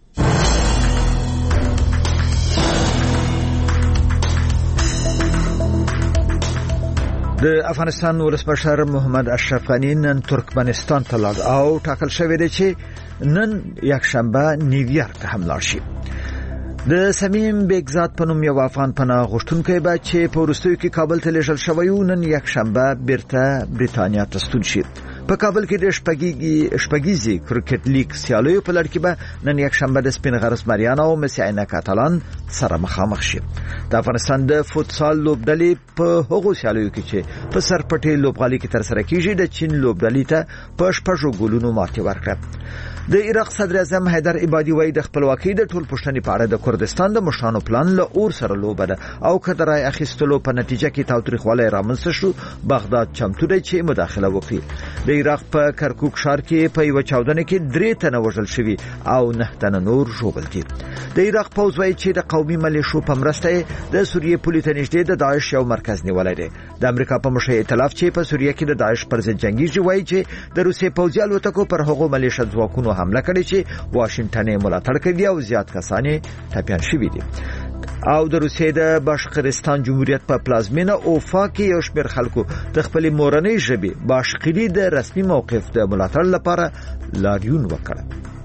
د افغانستان ولسمشر محمد اشرف غنی نن ترکمنستان ته لاړ او ټاکل شوی دی چې نن یکشنبه نیویارک ته هم لاړ شي. د سمیم بیگزاد په نوم یو افغان پناه غوښتونکی به چې په وروستیو کې کابل ته لیږل شوی و نن یکشنبه بیرته بریتانیا ته ستون شي. په کابل کې د شپږیزې شپږیزې کرکټ لیګ سیالیو په لړ کې به نن یکشنبه د سپین غرس مریان او مسعینه کاتالان سره مخامخ شي. د افغانستان د فوتسال لوبډلې په هغو سیالیو کې چې په سرپټي لوبغالي کې ترسره کیږي د چین لوبډلې ته په شپږو ګولونو ماتې ورکړه. د عراق صدر اعظم حیدر عبادي وایي د خپلواکۍ د ټول پښتني په اړه د کردستان د مشرانو پلان له اور سره لوبه ده او که د رای اخیستلو په نتیجه کې تاوتریخوالی رامنځته شو بغداد چمتو دی چې مداخله وکړي. د عراق په کرکوک ښار کې په یوه چاودنه کې درې تنه وژل شوي او نه تنه نور ژوبل دي. د عراق پوځ وایي چې د قومي ملیشو په مرسته د سوریې پولې ته نږدې د داعش یو مرکز نیولی دی. د امریکا په مشر ائتلاف چې په سوریه کې د داعش پر ضد جنګیږي وایي چې د روسیې پوځي الوتکو پر هغو ملیشه ځواکونو حمله کړې چې واشنگټن یې ملاتړ کوي او زیات کسان یې ټپیان شوي دي. او د روسیې د باشقرستان جمهوریت په پلازمینه اوفا کې یو شمېر خلکو د خپلې مورنۍ ژبې باشقري د رسمي موقف د ملاتړ لپاره لاریون وکړ.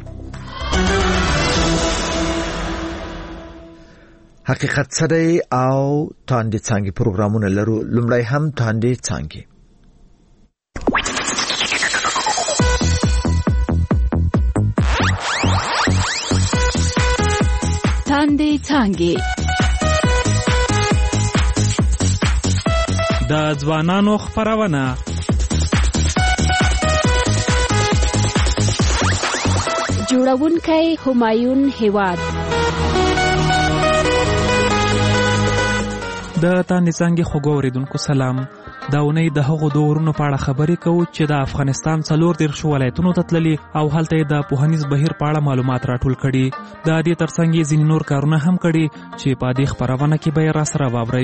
حقیقت سره او تاندې څنګه پروګرامونه لرو. لومړی هم تاندې څنګه تاندې څنګه د ځوانانو خبرونه جوړونکی همایون هیواد د تاندې څنګه خو ګوریدونکو سلام. دا اونۍ د هغو دوه ورونو په اړه خبرې کوو چې د افغانستان څلور دېرشو ولایتونو ته تللي او هلته یې د پوهنیز بهیر په اړه معلومات راټول کړي. د دې ترڅنګ یې ځینې نور کارونه هم کړي چې په دې خپرونه کې به یې راسره واورئ.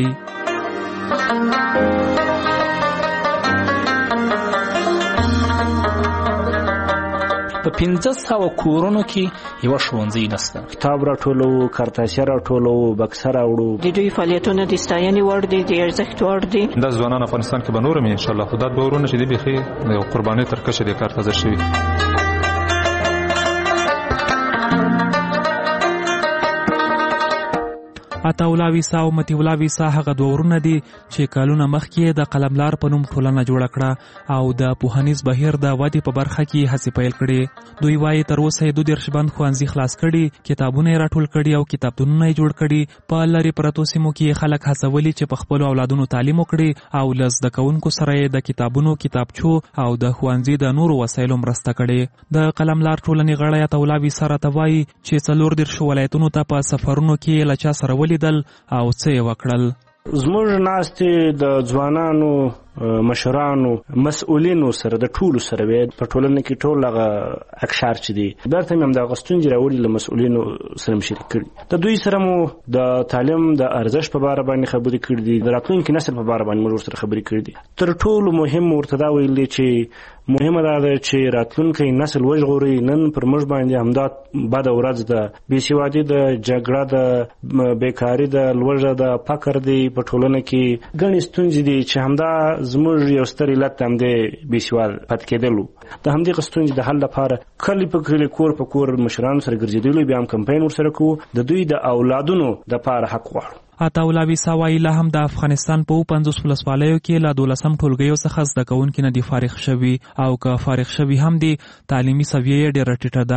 په پنځه سوه کورونو کې یوه ښوونځی نشته. کتاب راټولو، کارتاسیه راټولو، بکسه راوړو. د دوی فعالیتونه د ستاینې وړ دي، د ارزښت وړ دي. دا ځوانان افغانستان کې به نور هم انشاءالله خو دا دوه ورونه چې دي بیخي د قربانۍ تر کچه دې کار ته حاضر شوي. عطاالله ویسا او مطیع الله ویسا هغه دوه ورونه دي چې کلونه مخکې د قلملار په نوم ټولنه جوړه کړه او د پوهنیز بهیر د ودې په برخه کې هڅې پیل کړې. دوی وایي تر اوسه یې دوه دېرش بند ښوونځي خلاص کړي، کتابونه یې راټول کړي او کتابتونونه یې جوړ کړي. په لرې پرتو سیمو کې خلک هڅولي چې په خپلو اولادونو تعلیم وکړي او له زده کوونکو سره یې د کتابونو، کتابچو او د ښوونځي د نورو وسایلو مرسته کړې. د قلملار ټولنې غړی عطاالله ویسا راته وایي چې څلور دېرشو ولایتونو ته په سفرونو کې له چا سره ولیدل او څه یې وکړل. زموږ ناستې د ځوانانو، مشرانو، مسؤلینو سره د ټولو سره وي په ټولنه کې ټول هغه اکشار چې دي برته هم د غستونجې راوړي له مسؤلینو سره مشرک کړي. د دوی سره مو د تعلیم د ارزښت په اړه باندې خبرې کړې دي، د راتلونکي نسل په اړه باندې موږ سره خبرې کړې دي. تر ټولو مهم ورته دا ویل دي چې مهمه ده چې راتلونکي نسل وژغوري. نن پر موږ باندې همدا بده ورځ ده، بې سوادي ده، جګړه ده، بیکاري ده، لوږه ده، فقر دی په ټولنه کې. ګڼې ستونزې دي چې همدا زموږ یو ستر علت همدې بې سواد پاتې کېدلو. د همدې ستونزې د حل لپاره کلی په کلی، کور په کور مشرانو سره ګرځېدلو، بیا هم کمپاین ورسره کوو. د دوی د اولادونو دپاره حق غواړو. عطاالله ویسا وایي لا هم د افغانستان په پنځوس ولسوالیو کې له دولسم ټولګیو څخه زده کوونکي نه دي فارغ شوي او که فارغ شوي هم دي تعلیمي سویه یې ډېره ټیټه ده.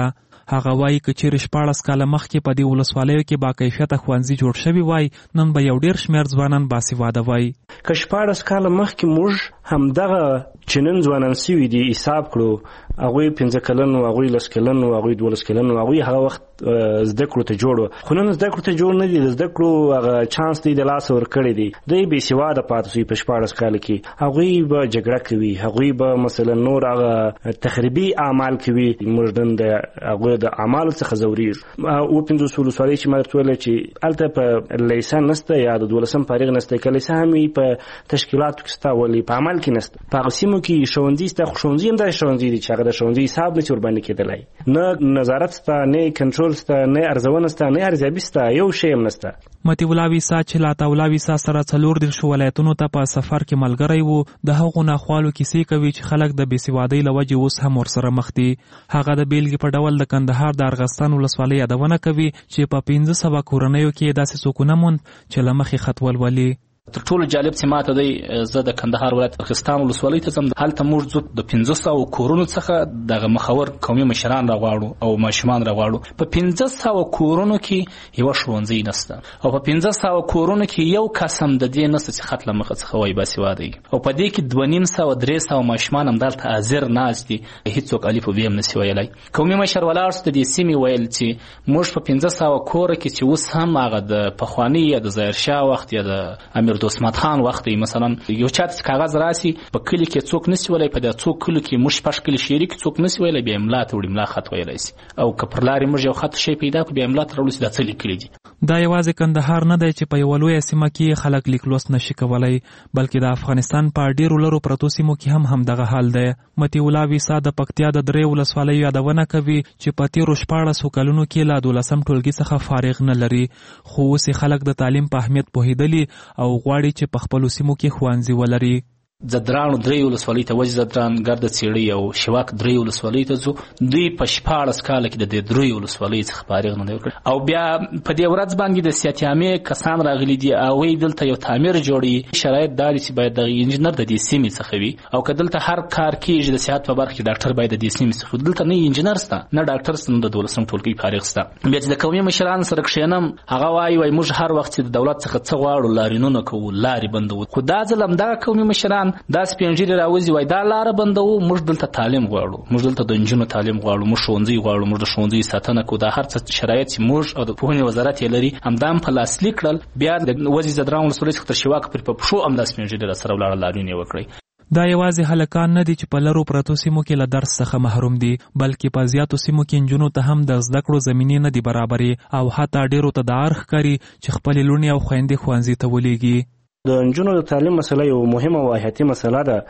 هغه وایي که چیرې شپاړس کاله مخکې په دې ولسوالیو کې با کیفیته ښوونځي جوړ شوي وای نن به یو ډیر شمېر ځوانان باسواده وای. که شپاړس کاله مخکې موږ همدغه چې نن ځوانان سوي دي حساب کړو هغوی پنځه کلن و هغوی لس کلن و هغوی دولس کلن و هغوی هغه وخت زده کړو ته جوړ و خو نن زده کړو ته جوړ نه دي. د زده کړو هغه چانس دی د لاسه ورکړی دی دی بېسواده پاتې شوي په شپاړس کاله کې. هغوی به جګړه کوي هغوی به مثلا نور هغه تخریبي اعمال کوي. موږ نن د هغوی د اعمالو څخه ځورېږو. اووه پنځوس ولسوالۍ چې ما درته ویله چې هلته په لیسه نسته یا د دولسم فارغ نسته که لیسه هم وي په تشکیلاتو کې سته ولې په عمل کې نسته. په هغه سیمو کې ښوونځي سته خو ښوونځي هم داسې ښوونځي دي چې هغه د ښوونځي حساب نشي ورباندې کېدلی. نه نظارت سته نه کنټرول سته نه ارزونه سته نه ارزیابي سته یو شی هم نسته. مطیع الله ویسا چې له عطا الله ویسا سره څلور دېرشو ولایتونو ته په سفر کې ملګری و د هغو ناخوالو کیسې کوي چې خلک د بېسوادۍ له وجې اوس هم ورسره مخ دي. هغه د بیلګې په ډول د کندهار د ارغستان ولسوالۍ یادونه کوي چې په پنځه سوه کورنیو کې داسې څوک ونه موند چې له مخې خط ولولي. تر ټولو جالب چې ماته دی زه د کندهار ولایت ارغستان ولسوالۍ ته ځم هلته موږ ځو د پنځه سوه کورونو څخه دغه مخور قومي مشران راغواړو او ماشومان راغواړو. په پنځه سوه کورونو کې یوه ښوونځی نسته او په پنځه سوه کورونو کې یو کس هم د دې نسته چې خط له مخه څخه وایي باسواده وي او په دې کې دوه نیم سوه درې سوه ماشومان همدلته حاضر ناست دي هېڅوک الف و ب هم نسي ویلی. قومي مشر ولاړ شو د دې سیمې ویل چې موږ په پنځه سوه کوره کې چې اوس هم هغه د پخواني یا د ظاهرشاه وخت یا د امیر دوست محمد خان وخت مثلا یو چاته کاغذ راسي په کلی کې څوک نسی ویلی په دې څوک کلی کې موږ شپږ کلی شریک څوک نسی ویلی بیا املا ته وړي املا خط ویلی سي او که پر لارې موږ یو خط شی پیدا کړو بیا املا ته راوړو چې دا څه لیکلي دي. دا یوازې کندهار نه دی چې په یوه لویه سیمه کې خلک لیک لوست نشي کولی بلکې د افغانستان په ډېرو لرو پرتو سیمو کې هم همدغه حال دی. مطیع الله ویسا د پکتیا د درې ولسوالیو یادونه کوي چې په تېرو شپاړسو کلونو کې له دولسم ټولګي څخه فارغ نه لري خو اوس خلک د تعلیم په اهمیت پوهېدلي او غواړي چې په خپلو سیمو کې ښوونځي ولري. زدرانو درې ولسوالۍ ته وجه زدران ګرده څېړۍ او شواک درې ولسوالۍ ته ځو دوی په شپاړس کاله کې د دې درې ولسوالۍ څخه فارغ نه دی وکړی او بیا په دې ورځ باندې د صحت عامې کسان راغلي دي او دلته یو تعمیر جوړوي. شرایط دا دي چې باید دغه انجینر د دې سیمې څخه وي او که دلته هر کار کېږي د صحت په برخه کې ډاکټر باید د دې سیمې څخه دلته نه انجینر شته نه ډاکټر شته نه د دولسم ټولګي فارغ شته. بیا چې د قومي مشرانو سره کښېنم هغه وایي وایي موږ هر وخت چې د دولت څخه څه غواړو لارینونه کوو لارې بندوو خو دا ځل همدغه قومي مشران داسې پنجرې راوځي وای دا لاره بندوو موږ دلته تعلیم غواړو موږ دلته د نجونو تعلیم غواړو موږ ښوونځي غواړو موږ د ښوونځي ساتنه کوو دا هر څه شرایط چې موږ او د پوهنې وزارت یې لري همدا هم په لاسلیک کړل. بیا د وزې زدران ولسوالۍ څخه تر شواک پورې په پښو همداسې پنجرې راسره ولاړه لاریون یې وکړئ. دا یوازې هلکان نه دي چې په لرو پرتو سیمو کې له درس څخه محروم دي بلکې په زیاتو سیمو کې نجونو ته هم د زده کړو زمینې نه دي برابرې او حتی ډېرو ته د عار ښکاري چې خپلې لوڼې او خویندې ښوونځي ته ولېږي. د نجونو د تعلیم مسله یو مهمه او حیاتي مسله ده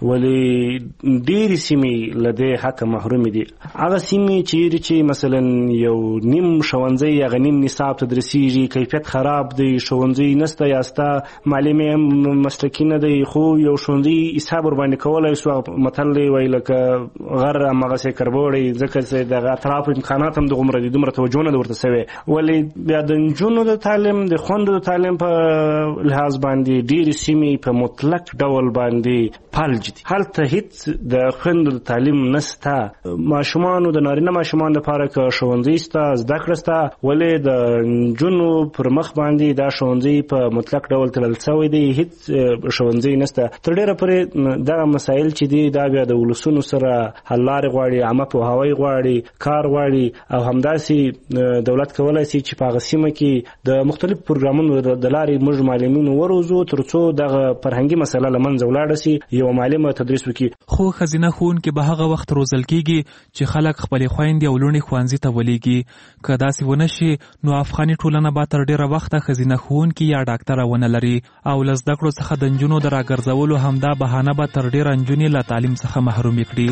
ولې ډېرې سیمې له دې حقه محرومې دي. هغه سیمې چیرې چې مثلا یو نیم ښوونځی هغه نیم نصاب تدریسیږي کیفیت خراب دی ښوونځی نسته یا ستا معلم هم مسلکي نه دی خو یو ښوونځي حساب ورباندې کولی سو متل دی وایي لکه غر همغسې کربوړی ځکه چې دغه اطرافو امکانات هم دغومره دي دومره توجه نه ده ورته سوې ولې بیا د نجونو د تعلیم د خویندو د تعلیم په لحاظ باندې ډېرې سیمې په مطلق ډول باندې فلج دي. هلته هیڅ د خویندو د تعلیم نسته. ماشومانو د نارینه ماشومانو لپاره که ښوونځي سته زده کړه سته ولې د نجونو پر مخ باندې دا ښوونځي په مطلق ډول تړل شوی دی هیڅ ښوونځي نسته. تر ډېره پورې دغه مسایل چې دي دا بیا د ولسونو سره حل لارې غواړي عامه پوهاوی غواړي کار غواړي او همداسې دولت کولی شي چې په هغه سیمه کې د مختلفو پروګرامونو د لارې موږ معلمین وروزو تر څو دغه فرهنګي مسله له منځه ولاړه سي یو معلم تدریس وکړي. خو ښځینه ښوونکي به هغه وخت روزل کېږي چې خلک خپلې خویندې او لوڼې ښوونځي ته ولېږي. که داسې ونه شي نو افغاني ټولنه به تر ډېره وخته ښځینه ښوونکي یا ډاکټره ونه لري او له زده کړو څخه د نجونو د راګرځولو همدا بهانه به تر ډېره نجونې له تعلیم څخه محرومې کړي.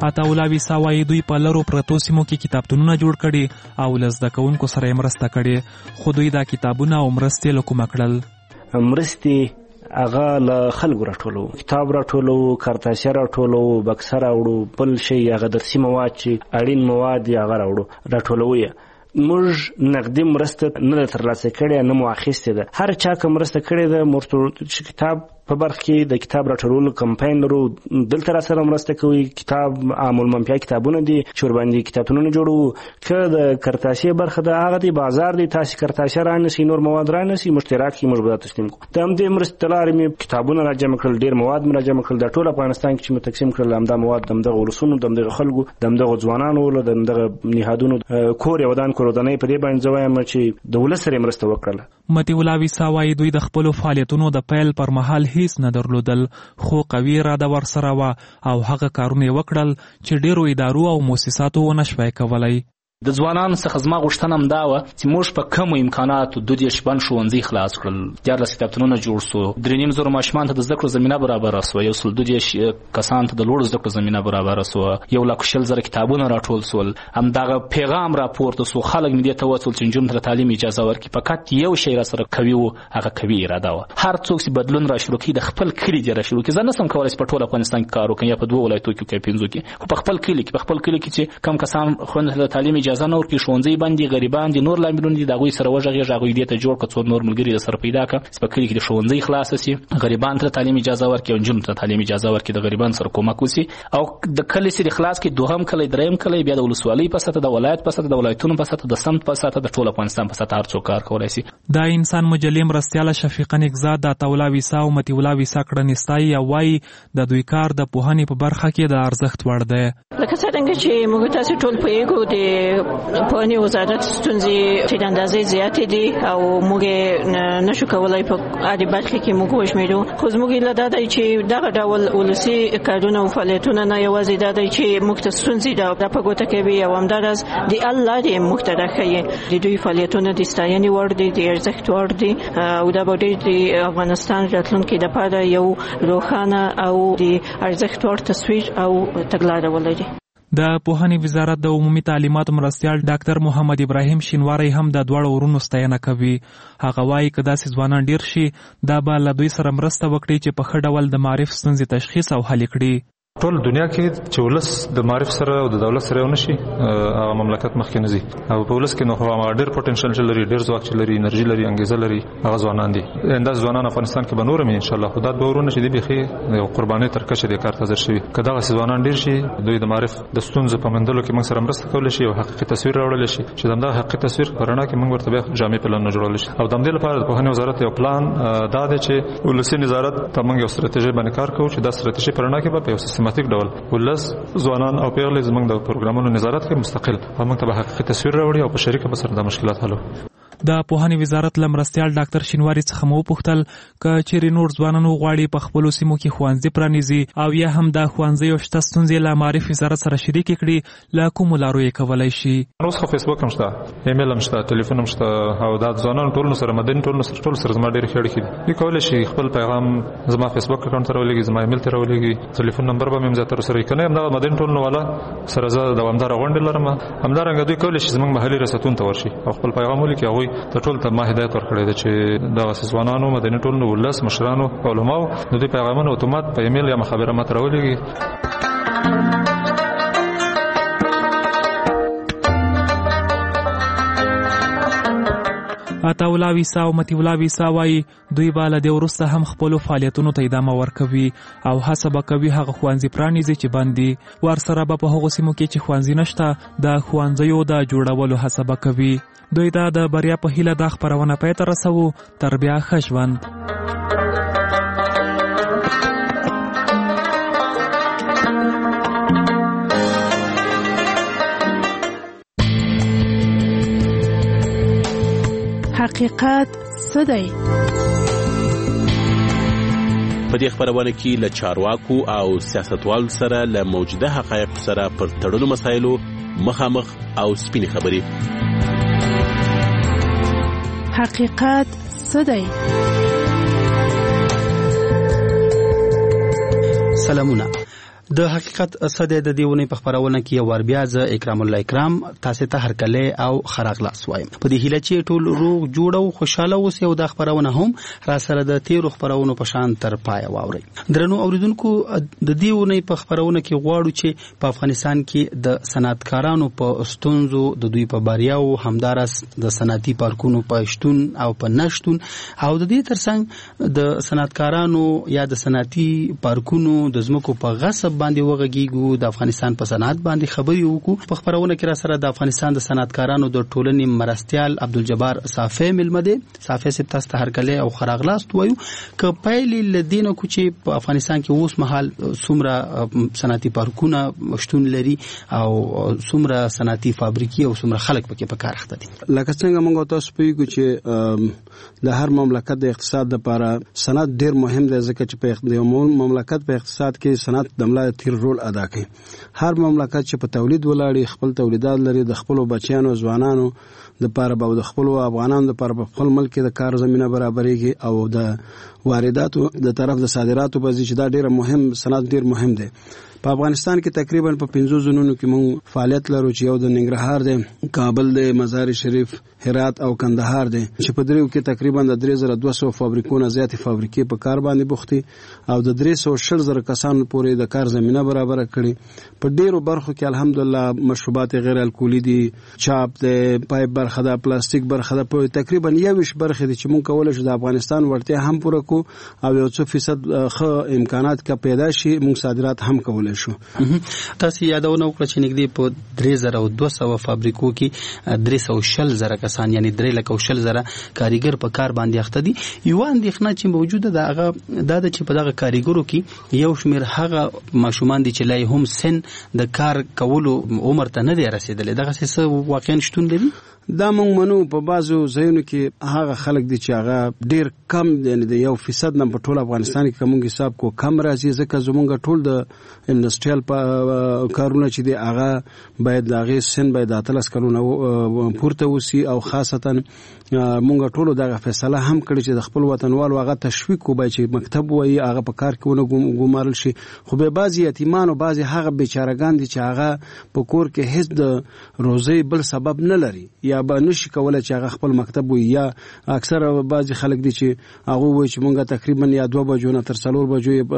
عطاالله ویسا وایي دوی په لرو پرتو سیمو کې کتابتونونه جوړ کړي او له زده کوونکو سره یې مرسته کړې، خو دوی دا کتابونه او مرستې له کومه کړل؟ مرستې هغه له خلکو راټولو، کتاب راټولو، کارتاسیه راټولو، بکسه راوړو، بل شی هغه درسي مواد چې اړین مواد یې هغه راوړو، راټولو یې. موږ نقدي مرسته نه ترلاسه کړې، نه مو اخیستې ده. هر چا که مرسته کړې ده مرسته کتاب په برخه کې د کتاب راټولولو کمپاین لرو، دلته را سره مرسته کوي. کتاب عام المنفعه کتابونه دي چې ورباندې کتابتونونه جوړو. که د کرتاسیې برخه ده هغه دی بازار دی، تاسې کرتاسیه رانیسئ، نور مواد رانیسئ، مشترک کې موږ به دا تسلیم کړو. د همدې مرستې له لارې مې کتابونه راجمع کړل، ډېر مواد مې راجمع کړل. دا ټول افغانستان کې چې مې تقسیم کړل همدا مواد د همدغه ولسونو، د همدغه خلکو، د همدغه ځوانانو، د همدغه نهادونو کور یې ودان کور ودانۍ په دې باندې زه وایم چې د ولس سره مرسته وکړله. مطیع الله ویسا وایي دوی د خپلو فعالیتونو د پیل پر مهال هیڅ نه درلودل، خو قوي اراده ورسره وه او هغه کارونه یې وکړل چې ډېرو ادارو او مؤسساتو ونه شوی کولی. د ځوانانو څخه زما غوښتنه هم دا وه چې موږ په کمو امکاناتو دوه دېرش بند ښوونځي خلاص کړل، دیارلس کتابتونونه جوړ سو، درې نیم زره ماشومانو ته د زده کړو زمینه برابره سوه، یو سل دوه دېرش کسانو ته د لوړو زده کړو زمینه برابره سوه، یو لاک شل زره کتابونه راټول سول. همدغه پیغام راپورته سو، خلک مې دې ته وهڅول چې نجونو ته د تعلیم اجازه ورکړي. فقط یو شی راسره کوي و، هغه قوي اراده وه. هر څوک چې بدلون را شروع کړي د خپل کلي دې را شروع کړي. زه نسم کولی چې په ټول افغانستان کې کار وکړم یا په دوه ولایتو کې یا پنځو کې، خو په خپل کلي کې په خپل کلي کې چې کم کسان خویندو ته د تعلیم اجازه نه ورکړي، ښوونځي باندې غریبان دي، نور لاملونه دي، د هغوی سره وغږېږه، هغوی دې ته جوړ کړه، څو نور ملګري د سره پیدا کړه چې په کلي کې د ښوونځي خلاصه سي، غریبانو ته تعلیم اجازه ورکړي او نجونو ته تعلیم اجازه ورکړي، د غریبانو سره کومک وسي. او د کلي چې د خلاص کې دوهم کلی، دریم کلی، بیا د ولسوالۍ په سطحه، د ولایت په سطحه، د ولایتونو په سطحه، د سمت په سطحه، د ټول افغانستان په سطحه هر څوک کار کولی سي. د انسان مجلې مرستیاله شفیقه نګزاد د عطاالله ویسا او مطیع الله ویسا کړنې ستایي او وایي د دوی کار د پوهنې په برخه کې د ارزښت وړ دی. لکه څرنګه چې موږ تاسو ټول پوهیږو د پوهنې وزارت ستونزې چې د اندازې زیاتې دي او موږ نشو کولای په عادي برخه کې موږ وشمیرو، خو زموږ ایله دا دی چې دغه ډول ولسي کارونه او فعالیتونه نه یوازې دا دی چې موږ ته ستونزې دا په ګوته کوي او همداراز د الله دې موږ ته راښیي. د دوی فعالیتونه د ستاینې وړ دي، د ارزښت وړ دي او دا به د افغانستان راتلونکي لپاره یو روښانه او د ارزښت وړ تصویر او تګلاره ولري. د پوهنې وزارت د عمومي تعلیماتو مرستیال ډاکټر محمد ابراهیم شینواری هم د دواړو ورونو ستاینه کوي. هغه وایي که داسې ځوانان ډیر شي دا به له دوی سره مرسته وکړي چې په ښه ډول د معرف ستونزې تشخیص او حل کړي. ټول دنیا کې چې ولس د معرف سره او د دولت سره ونه شي هغه مملکت مخکې نه ځي. او په ولس کې نو هغه ډېر پوتنشل چې لري، ډېر ځواک چې لري، انرژي لري، انګیزه لري، هغه ځوانان دي. انداز ځوانان افغانستان کې به نور هم ان شاء الله خدای به ورونه شي د بيخي یو قرباني تر کشه د کار تازه شي. که دغه ځوانان ډېر شي دوی د معرف د ستونزو په مندلو کې موږ سره مرسته کول شي او حقیقي تصویر راوړل شي چې دغه حقیقي تصویر پرانا کې موږ ورته به جامع پلان جوړول شي. او د دې لپاره د پوهنې وزارت یو پلان دا دی چې ولسی نظارت ته موږ یو ستراتیژي باندې کار کوو چې دا ستراتیژي پرانا کې به یو سیستماتیک ډول ولس ځوانان او پیغلې زموږ د پروګرامونو نظارت کوي مستقل او موږ ته به حقیقي تصویر راوړي او په شریکه به سره د مشکلات حلو. د پوهنې وزارت له مرستیال ډاکټر شینواری څخه مو وپوښتل که چیرې نور ځوانان وغواړي په خپلو سیمو کې ښوونځي پرانیزي او یا هم د ښوونځیو شته ستونزې له معرف وزارت سره شریکې کړي، له کومو لارو یې کولی شي؟ اوس خو فیسبوک هم شته، ایمیل هم شته، ټلیفون هم شته او دا ځوانان ټول سره مدني ټول سره ټول سره زما ډېر ښه اړیکې دي. دوی کولی شي خپل پیغام زما فیسبوک اکاونټ ته راولېږي، زما ایمیل ته راولېږي، ټلیفون نمبر به مې هم زیاتره سره کنه همدغه مدني ټولنو والا سره زه دوامداره غونډې لرم. همدارنګه دوی کولی شي زموږ محلي ریاستونو ته ورشي او خپل پیغام ولیکي. هغوی ته ټول ته هدایت ورکړی دی چې دغه ځوانانو مدني ټولنو ولس مشرانو علماو د دوی پیغامونه اتومات په ایمیل یا مخابره ماته راولېږي. عطاالله ویسا او مطیع الله ویسا وایي دوی به له دې وروسته هم خپلو فعالیتونو ته ادامه ورکوي او هڅه به کوي هغه ښوونځي پرانیزي چې بند دي. ورسره به په هغو سیمو کې چې ښوونځي نشته د ښوونځیو د جوړولو هڅه به کوي. دوی ته د بریا په هیله دا خپرونه پای ته رسوو. تر بیا ښه ژوند. حقیقت څه دی؟ په دې خبرونه کې له چارواکو او سیاستوالو سره له موجوده حقایقو سره پر تړلو مسایلو مخامخ او سپینې خبرې. حقیقت څه دی؟ سلامونه. د حقیقت صد د دیونه په خبرونه کې ور بیا ز اکرام الله اکرام تاسو ته هر کله او خراغ لاس وایم په دې هیله چې ټول روغ جوړو خوشاله اوسئ او د خبرونه هم را سره د تیر خبرونه په شان تر پای واوري. درنو اوریدونکو د دیونه په خبرونه کې غواړو چې په افغانستان کې د صنعتکارانو په ستونزو د دوی په باریاو همدارس د صنعتي پارکونو په شتون او په نشتون او د دې ترڅنګ د صنعتکارانو یا د صنعتي پارکونو د زمکو په غصب باندې وغږیږو د افغانستان په صنعت باندې خبري وکړو. په خبرونه کې را سره د افغانستان د صنعتکارانو د ټولنې مرستيال عبدالجبار صافی ملمده صافی سپ تاسو ته هر کله او خراغلاست وایو ک پایلی لدینه کو چې په افغانستان کې اوس مهال څومره صنعتي پارکونه شتون لري او څومره صنعتي فابریکې او څومره خلک پکې په کار اخته دي. لکه څنګه موږ تاسو پوهیږو چې د هر مملکت د اقتصاد لپاره صنعت ډیر مهم دی ځکه چې په مملکت په اقتصاد کې صنعت د ملا تیر رول ادا کوي. هر مملکت چې په تولید ولاړی خپل تولیدات لري د خپل بچیانو ځوانانو د لپاره به د خپل افغانانو د لپاره په خپل ملک د کار زمينه برابرېږي او د وارداتو د طرف د صادراتو په ځای چې دا ډیر مهم صنعت ډیر مهم دی. په افغانستان کې تقریبا په پنځو زونونو کې موږ فعالیت لرو چې یو د ننګرهار دی، کابل دی، مزار شریف، هرات او کندهار دی چې په دریو کې تقریبا د درې زره دوه سوه فابریکونه زیاتې فابریکې په کار باندې بوختي او د درې سوه شل زره کسانو پورې د کار زمينه برابر کړي. په ډیرو برخو کې الحمدلله مشروبات غیر الکولي دي، چاپ دی، پایپ برخه ده، پلاستیک برخه ده، په تقریبا یوش برخه دي چې موږ کولای شو د افغانستان ورته هم پوره کو او یو څو فیصد ښه امکانات کا پیدا شي موږ صادرات هم کولای شو. تاسو یادونه وکړه چې نږدې په درې زره دوه سوه فابریکو کې درې سوه شل زره کسان یعنی درې لکه شل زره کاریګر په کار باندې اخته دي. یو اندېښنه چې موجوده ده هغه دا ده چې په دغه کاریګرو کې یو شمېر هغه ماشومان دي چې لا هم سن د کار کولو عمر ته نه دی رسېدلی. دغه څه واقعا شتون لري؟ دا موږ منو په بازو ځایونو کې هغه خلک دي چې هغه ډیر کم یعنی د یو فیصد نه په ټول افغانستان کې کوم حساب کو کم راځي ځکه زمونږ ټول د انډستریال کارونه چې دي هغه باید د هغې سن باید اتلس کلونه پورته وسي او خاصتا مونږ ټولو دغه فیصله هم کړې چې د خپل وطنوالو هغه تشویق وبای چې مکتب وایي هغه په کار کې ونه ګومارل شي. خو به بعضې یتیمان او بعضې هغه بیچارهګان دي چې هغه په کور کې هیڅ د روزۍ بل سبب نه لري یا به نشي کولی چې هغه خپل مکتب وي یا اکثره بعضې خلک دي چې هغه وایي چې مونږ تقریبا یا دوه بجو نه تر څلور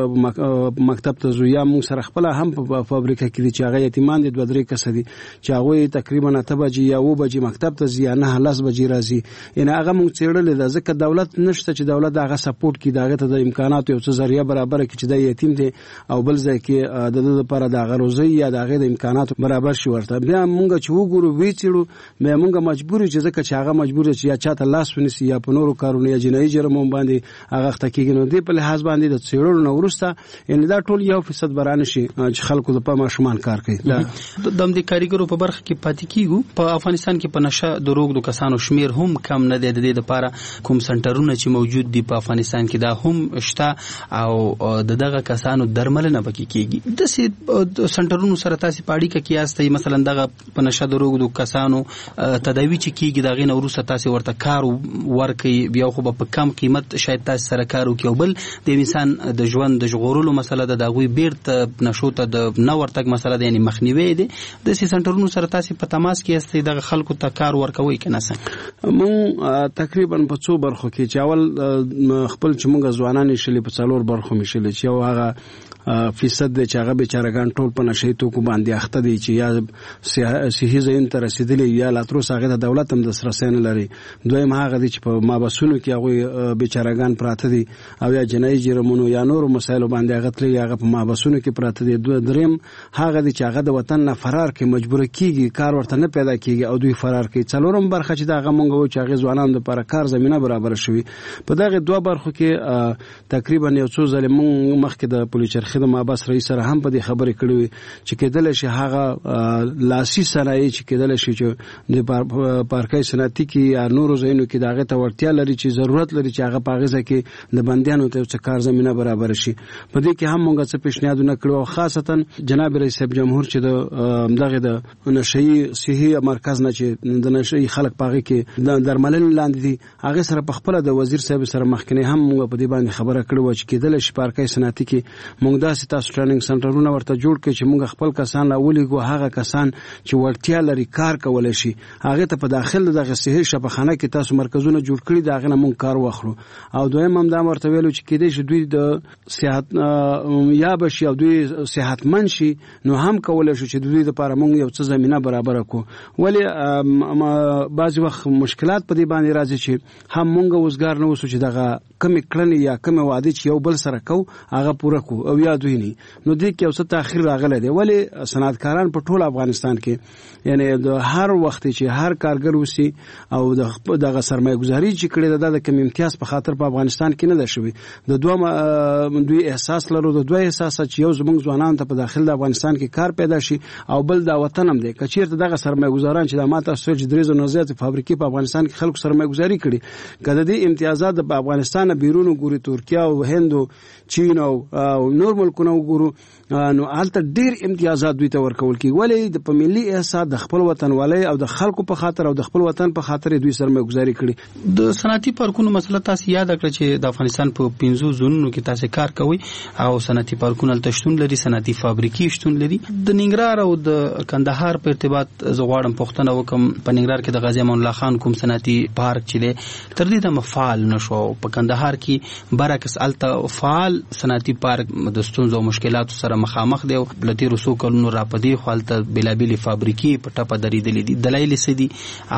بجو مکتب ته ځو یا مونږ سره خپله هم په فابریکه کې دي چې هغه یتیمان دي دوه درې کسه دي چې هغوی تقریبا اته بجې یا اوه بجې مکتب ته ځي یا نه لس بجې راځي. یعنې هغه مونږ څېړلې ده ځکه دولت نشته چې دولت هغه سپورټ کړي د هغې ته د امکاناتو یو څه ذریعه برابره کړي چې دا یتیم دی او بل ځای کې د ده دپاره د هغه روزۍ یا د هغې د امکاناتو برابر شي ورته. بیا مونږ چې وګورو ویې څېړو بیا مونږ مجبور یو چې ځکه چې هغه مجبور دی چې یا چاته لاس ونیسي یا په نورو کارونو یا جنایي جرمونو باندې هغه اخته کېږي. نو دې په لحاظ باندې د څېړلو نه وروسته یعنې دا ټول یو فیصد به رانشي چې خلکو د په ماشومان کار کوي. د همدې کاریګرو په برخه کې پاتې کېږو. په افغانستان کې په نشه د روږدو کسانو شمیر هم کم نه دی. د دې لپاره کوم سنټرونه چې موجود دي په افغانستان کې دا هم شته او د دغه کسانو درملنه پکې کېږي. داسې سنټرونو سره تاسې په اړیکه کې یاستئ؟ مثلا دغه په نشه د روږدو کسانو تداوي چې کېږي د هغې نه وروسته تاسې ورته کار ورکوئ بیا خو به په کم قیمت شاید تاسې سره کار وکړي او بل د انسان د ژوند د ژغورلو مسله ده، د هغوی بیرته نشو ته د نه ورتګ مسله ده یعنې مخنیوی دی. داسې سنټرونو سره تاسې په تماس کې یاستئ دغه خلکو ته کار ورکوئ که نه څنګه؟ مونږ تقریبا په څو برخو کې چې اول خپل چې مونږ ځوانان یې شلي په څلور برخو مې شلي چې یو هغه فیصد دی چې هغه بیچارهګان ټول په نشهیي توکو باندې اخته دي چې یا صحي ځایونو ته رسېدلي یا لا تر اوسه هغې ته دولت هم دسترسی نه لري. دویم هغه دی چې په مابسونو کې هغوی بیچارهګان پراته دي او یا جنایي جرمونو یا نورو مسایلو باندې هغه تللي هغه په مابسونو کې پراته دي. دریم هغه دی چې هغه د وطن نه فرار کوي، مجبوره کېږي، کار ورته نه پیدا کېږي او دوی فرار کوي. څلورم برخه چې د هغه مونږ وایو چې هغې ځوانانو دپاره کار زمینه برابره شوي. په دغې دوه برخو کې تقریبا یو څو ځلې مونږ مخکې د پولچرخي د مابس رئیس سره هم په دې خبرې کړې وي چې کېدلی شي هغه لاسي صنایع چې کېدلی شي چې د پارکۍ صنعتي کې یا نورو ځایونو کې د هغې ته وړتیا لري چې ضرورت لري چې هغه په هغې ځای کې د بندیانو ته یو څه کار زمینه برابره شي. په دې کې هم مونږ څه پیشنهادونه کړي او خاصتا جناب رئیس صاحب جمهور چې د همدغې د نشهیي صحي مرکز نه چې د نشهیي خلک په هغې کې د درملنې لاندې دي هغې سره په خپله د وزیر صاحب سره مخکینی هم مونږ په دې باندې خبره کړې وه چې کېدلی شي پارکۍ صنعتي کې مونږ داسې تاسو ټریننګ سنټرونه ورته جوړ کړئ چې موږ خپل کسان راولېږو، هغه کسان چې وړتیا لري کار کولی شي هغه ته په داخل دغه صحي شفاخانه کې تاسو مرکزونه جوړ کړي د هغه نه موږ کار واخلو. او دویم هم دا ورته ویلو چې کېدای شي دوی د صحت یا بشي او دوی صحتمند شي نو هم کولی شو چې دوی لپاره موږ یو څه زمینه برابره کړو. ولې بعضې وخت مشکلات په دې باندې راځي چې هم موږ اوسګار نه اوسو چې دغه کمې کړنې یا کمې وعدې چې یو بل سره کوو هغه پوره کړو او یا دوی نه. نو دې کې یو څه تاخیر راغلی دی. ولې صنعتکاران په ټول افغانستان کې یعنی د هر وخت چې هر کارګر اوسي او دغه سرمایه ګزاري چې کړې ده د کم امتیاز په خاطر په افغانستان کې نه ده شوې. د دوه دوی احساس لرو د دوه احساسات چې یو زموږ ځوانان ته په داخل د افغانستان کې کار پیدا شي او بل دا وطن هم دی. که چیرته دغه سرمایه ګزاران چې د ماته سوچ درې زره زیات فابریکې په افغانستان کې خلکو سرمایه ګزاري کړي کله دې امتیازات په افغانستان بیرون ګوري ترکیه او هند او چین او نور ملکونه وګورو نو حالت ډیر امتیازات دوی ته ورکول کی. ولې د په ملي احساس د خپل وطن والي او د خلکو په خاطر او د خپل وطن په خاطر دوی سرمایه ګزاري کړي. د صنعتي پارکونو مسله تاسو یاد کړئ چې د افغانستان په پنځو زونونو کې تاسو کار کوي او صنعتي پارکونه تشتون لري، صنعتي فابریکې شتون لري. د ننګرهار او د کندهار په ارتباط زغواړم پښتنه وکم په ننګرهار کې د غازی امان الله خان کوم صنعتي پارک چې دی تر دې د مفعال نشو. په کندهار کې برعکس الته فعال صنعتي پارک د ستونزو او مشکلاتو سره مخامخ دی. بلتی رسو کلونو را پدې خپلته بلابل فابریکې په ټاپه درېدلې دي. دلایل څه دي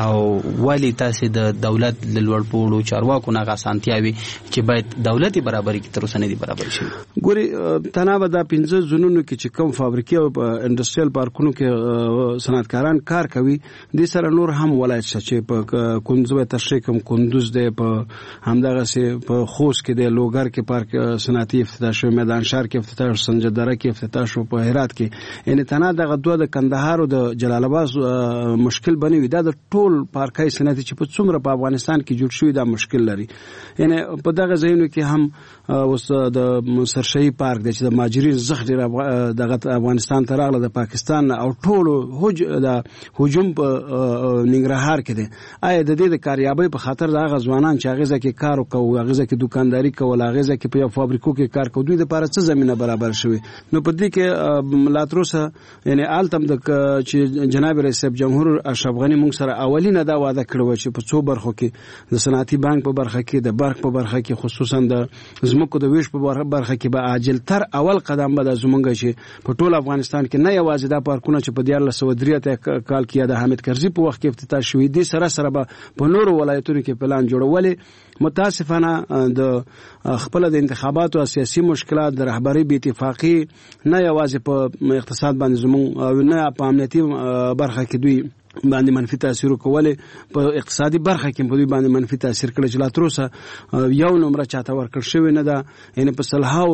او ولی تاسو د دولت لوړ پوړو چارواکو نه غاسانتیاوي چې باید دولتي برابرۍ کې تر اوسه نه دي برابر شي؟ ګوري تنابه د پنځه زونونو کې چې کوم فابریکې او انډستریال پارکونو کې صنعتکاران کار کوي د سره نور هم ولایت چې په کندوز تشریح کوم کندوز دی، په همدغه سي په خوست کې دی، لوګر کې پارک صنعتي افتتاح شو، میدان شهر کې افتتاح شو، سنجدره کې افتتاح شو، په هرات کې. یعنی تنها دغه دوه د کندهار او د جلال آباد مشکل بنوي دا د ټول پارکای صنعتي چې په څومره په افغانستان کې جوړ شوی دا مشکل لري. یعنی په دغه ځایونو کې هم اوس د سرشهي پارک دی چې د ماجرین زخ ډیر دغه افغانستان ته راغله د پاکستان او ټول هج د هجوم په ننګرهار کې دی. آیا د دې د کاریابۍ په خاطر د هغه ځوانان چې هغه ځکه کار کوي، هغه ځکه دکانداري کوي، هغه ځکه په فابریکو کې کار کوي، دوی د لپاره څه زمينه برابر شوی؟ نو په دې کې لاتروسه یعنی آلتم د چې جناب رئیس جمهور اشرف غنی موږ سره اولینه دا وعده کړو چې په څو برخو کې د صنعتي بانک په برخه کې، د برق په برخه کې، خصوصا د زمکو د ویش په برخه کې به عاجل تر اول قدم به د زمونږ چې په ټول افغانستان کې نه یوازې دا پارکونه چې په دیارلس سوه درې کال کې د حامد کرزي په وخت کې افتتاح شوی دي سره سره به په نورو ولایتونو کې پلان جوړولې. متاسفانه د خپل د انتخاباتو او سیاسي مشکلات د رهبری بې اتفاقی نه یوازې په اقتصاد باندې زموږ او نه په امنیتي برخه کې دوی باندې منفي تاثیر کوله، په اقتصادي برخه کې په دوی باندې منفي تاثیر کړل چې لا تر اوسه یو نمبر چاته ورکړ شوی نه ده. یعنی په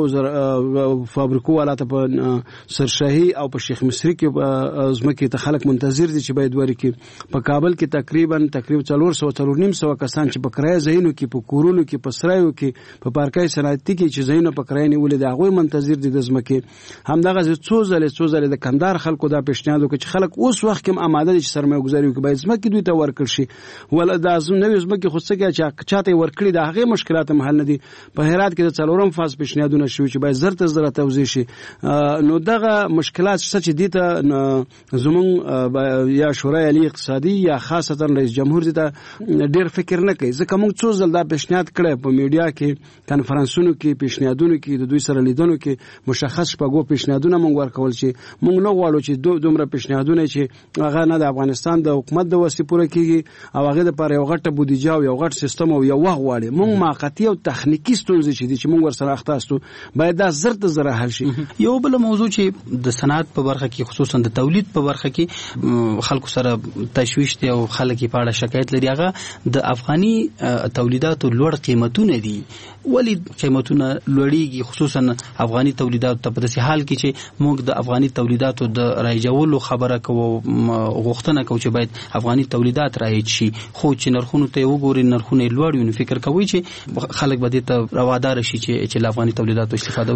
صلحاو فابریکو ولاته په سرشهي او په شیخ مصری کې زمکه ته خلک منتظر دي چې باید ورکی. په کابل کې تقریبا تقریبا څلور سوه څلور نیم سوه کسان چې په کرای ځایونو کې، په کورونو کې، په سرایو کې، په پارکای صنعتي کې چې ځایونه په کرای نیولې دي هغه منتظر دي د زمکه. همدغه څو ځله څو ځله د کندهار خلکو دا پیشنهاد وکړي چې خلک اوس وخت کې آماده دي چې سرمایه ګزاري وکړي، باید زمکه دوی ته ورکړ شي. ول د ازم نوې زمکه خو څه کې چې چاته ورکړي د هغه مشکلات هم حل نه دي. په هرات کې د څلورم فاز پیشنهادونه شوي چې باید زر تر زر توزیع شي. نو دغه مشکلات چې دي ته زمون یا شورای عالی اقتصادي یا خاصتا رئیس جمهور دي ته ډیر فکر نه کوي. ځکه موږ څو ځل دا پیشنهاد کړی په میډیا کې، کانفرنسونو کې، پیشنهادونو کې، د دوی سره لیدنو کې مشخص شپږو پیشنهادونه موږ ورکول چې موږ نه غواړو چې دومره پیشنهادونه چې هغه نه د افغانستان د حکومت د وسې پوره کیږي او هغه د پر یو غټه بودیجه او یو غټ سیستم او یو وغ واړي. موږ موقتی او تخنیکی ستونزې چې دي چې موږ ورسره اخته استو باید دا زر ته زر حل شي. یو بل موضوع چې د صنعت په برخه کې خصوصا د تولید په برخه کې خلکو سره تشویش دي او خلک په اړه شکایت لري، هغه د افغاني تولیداتو لوړ قیمتونه دي. ولی قیمتونه لوړیږي خصوصا افغاني تولیدات ته په داسې حال کې چې موږ د افغاني تولیداتو د رایجولو خبره کوو، غوښتنه کوو چې باید افغاني تولیدات رایج شي، خو چې نرخونو ته وګوري نرخونه لوړ وي نو فکر کوي چې خلک به دې ته روادار شي چې چې افغاني تولیداتو استفاده وکړي.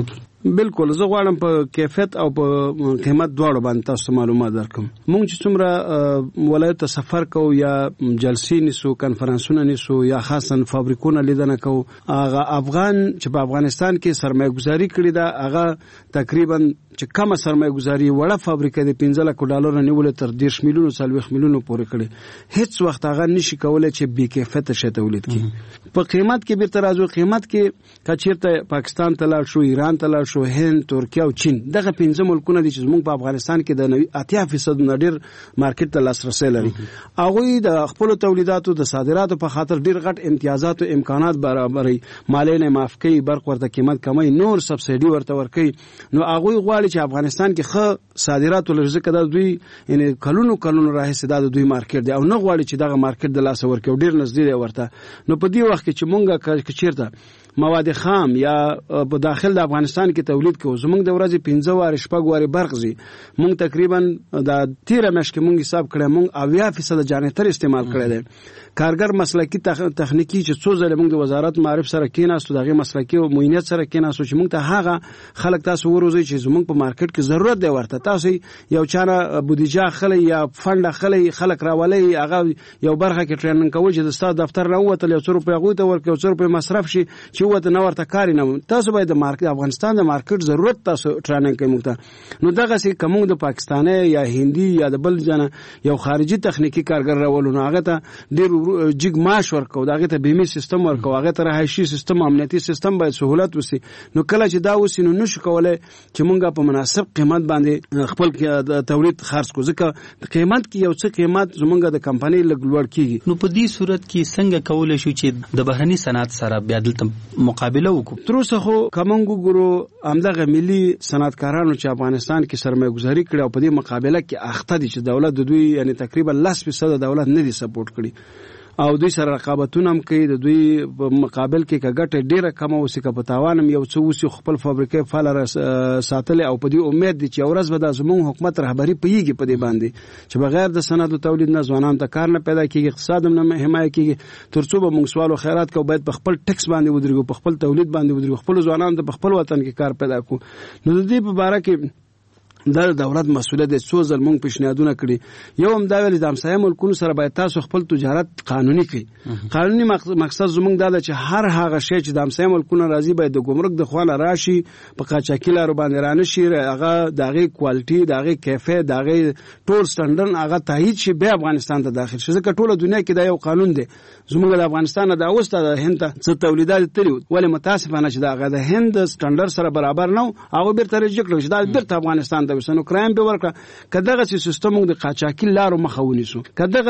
بالکل زه غواړم په کیفیت او په قیمت دواړو باندې تاسو معلومات درکړم. موږ چې څومره ولایت ته سفر کوو یا جلسې نیسو کنفرانسونه نیسو یا خاصا فابریکونه لیدنه کوو هغه افغان چې په افغانستان کې سرمایه گذاري کړې ده هغه تقریبا چې کومه سرمایه گذاري وړه فابریکه د پنځه لک ډالر نیول تر دېرش میلیونو څلوېښت میلیونو پورې کړي هیڅ وخت هغه نشي کولای چې بې کیفیته شی تولید کړي. په قیمت کې بیرته راځو قیمت کې که چېرته پاکستان ته لاړ شو ایران ته لاړ شو هند ترکیه او چین دغه پنځه ملکونه دي چې زموږ په افغانستان کې د اتیا فیصد نه ډېر مارکیټ ته لاسرسی لري. هغوی د خپلو تولیداتو د صادراتو په خاطر ډېر غټ امتیازات او امکانات برابروي مالیې نه معاف کوي برق ورته قیمت کموي نور سبسایډي ورته ورکوي. نو هغوی غواړي چې افغانستان کې ښه صادرات ولري ځکه دا دوی یعنې کلونو کلونو راهیسې دا د دوی مارکیټ دی او نه غواړي چې دغه مارکیټ د لاسه ورکوي ډېر نږدې دی ورته. نو په دې وخت کې چې مونږ که چېرته مواد خام یا په داخل د افغانستان کې تولید کوو زمونږ د ورځې پنځه وارې شپږ وارې برق ځي مونږ تقریبا د تیره میاشت کې مونږ حساب کړی مونږ اویا فیصده جانتر استعمال کړی دی. کارګر مسلکي تخنیکي چې څو ځله موږ د وزارت معارف سره کېناستو دغه مسلکي او معینت سره کېناستو چې موږ ته هغه خلک تاسو وروزي چې زموږ په مارکیټ کې ضرورت دی ورته تاسو یو چانه بودیجه خلې یا فند خلې خلک راولي هغه یو برخه کې ټریننګ کوي چې د استاد دفتر نه وته یو څو روپیا غوته ورکړي یو څو روپیا مصرف شي چې وته نه ورته کاری نه تاسو باید د مارکیټ افغانستان د مارکیټ ضرورت تاسو ټریننګ کوي موږ ته. نو دغه سي کوم د پاکستاني یا هندي یا د بل جنا یو خارجي تخنیکی کارګر راولونه هغه ته ډیر جګ معاش ورکو دغه ته بیمه سیستم ورکو هغه ته رهایشي سیستم امنیتي سیستم باید سہولت وسی. نو کله چې دا وسی نو نشو کولای چې مونږه په مناسب قیمت باندې خپل تولید خرڅ کو ځکه قیمت کې یو څه قیمت زمونږه د کمپنۍ لګلوړ کیږي. نو په دې صورت کې څنګه کولای شو چې د بهرني صنعت سره بیا دلته مقابله وکړو؟ تر اوسه خو کومنګو ګورو همدغه ملي صنعتکارانو چې افغانستان کې سرمایه گذاري کړې او په دې مقابله کې اخته دي چې دولت د دوی یعنی تقریبا لس فیصد دولت نه دي سپورټ کړي او دوی سره رقابتونه هم کوي د دوی په مقابل کې کګټه ډیره کم او سکه په تاوانم یو څو وسی خپل فابریکې فعال ساتل او په دې امید دي چې ورځ به د زموږ حکومت رهبری پیږي په دې باندې چې بغیر د صنعت او تولید نه ځوانان ته کار نه پیدا کیږي اقتصاد هم نه حمایت کیږي ترڅو به موږ سوال او خیرات کو باید په خپل ټیکس باندې ودرېږو په خپل تولید باندې ودرېږو خپل ځوانان ته په خپل وطن کې کار پیدا کو. نو د دې په اړه کې دا دولت مسؤلیت دی څو ځل موږ پیشنهادونه کړي یو هم دا ویل د همسایه ملکونو سره باید تاسو خپل تجارت قانوني کړئ. قانوني مقصد زموږ دا ده چې هر هغه شی چې د همسایه ملکونو راځي باید د ګمرک د خوانه راشي په قاچاقي لارو باندې رانشي هغه دغه کوالټي دغه کیفیت دغه ټول سټانډرډ هغه تایید شي به افغانستان ته داخل شي ځکه ټوله دنیا کې دا یو قانون دی. زموږ د افغانستان د اوسته د هند څخه تولیدات تللی ولې متاسفانه چې دغه د هند سټانډرډ سره برابر نه او بیرته رجیک کړو چې دا بیرته افغانستان ته وسنو کرایم به ورکړه کداغه سیستم د قاچاقي لارو مخاوني سو کداغه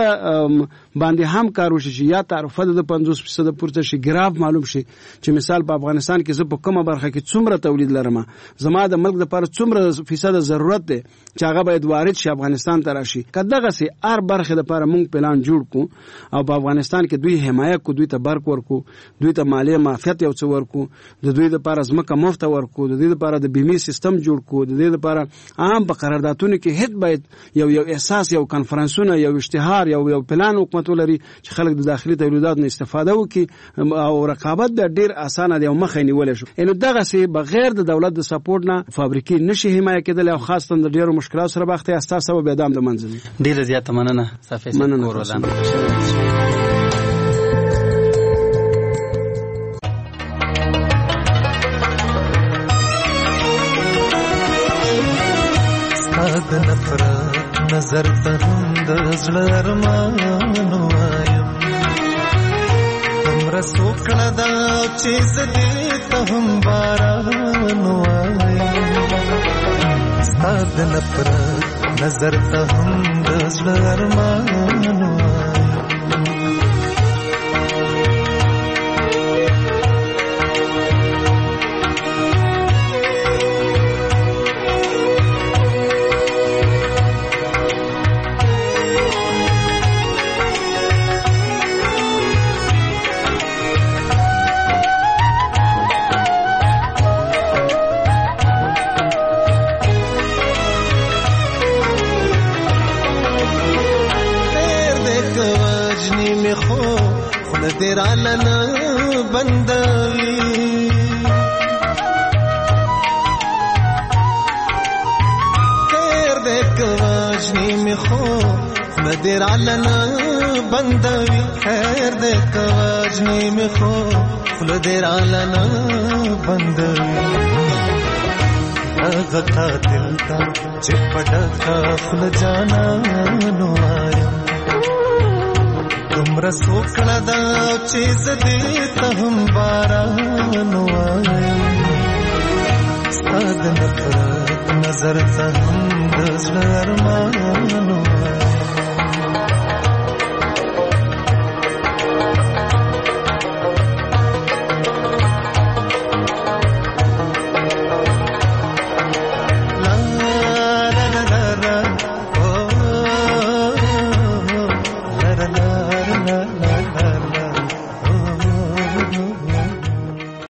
باندې هم کار وشي چې یا تعرفه د پنځوس فیصد پورته شي ګراف معلوم شي چې مثال په افغانستان کې زه په کومه برخه کې څومره تولید لرم زما د ملک لپاره څومره فیصد ضرورت دی چې هغه باید وارد شي افغانستان ته راشي کداغه سي هر برخه لپاره مونږ پلان جوړ کو او په افغانستان کې دوی حمایت کو دوی ته برق ورکو دوی ته مالی معافیت یو څه ورکو د دوی لپاره ځمکه مفت ورکو د دوی لپاره د بیمه سیستم جوړ کو د دوی لپاره عام په قراردادونو کې هیڅ باید یو یو احساس یو کنفرانسونه یو اشتهار یو یو پلان حکومت ولري چې خلک د داخلي تولیداتو نه استفاده وکړي او رقابت د ډیر اسانه دی او مخې نیول شو. ان دغه سي بغیر د دولت د سپورټ نه فابریکې نشي حمایت کېدل او خاصه د ډیرو مشکلات سره بخته اساس سبب ادم د منځلي. ډیر زیاته مننه صافي کور ودان. د نفرت نظر ته هم د زړه ارمان وایم همره سوکړه دا چې زدې ته هم باران وایم ستا د نفرت نظر ته هم د زړه ارمان وایم درالنا بندوي دې رالنه بندوي خیر دې کواجنې مې خو خوله دې رالنه بندوي هغه قاتل تا چې پټکا خوله جانانو وایم دومره سوکړه دا چې زدې ته هم بارانو وایم ستا د نفرت نظر ته هم د زړه ارمانو وایم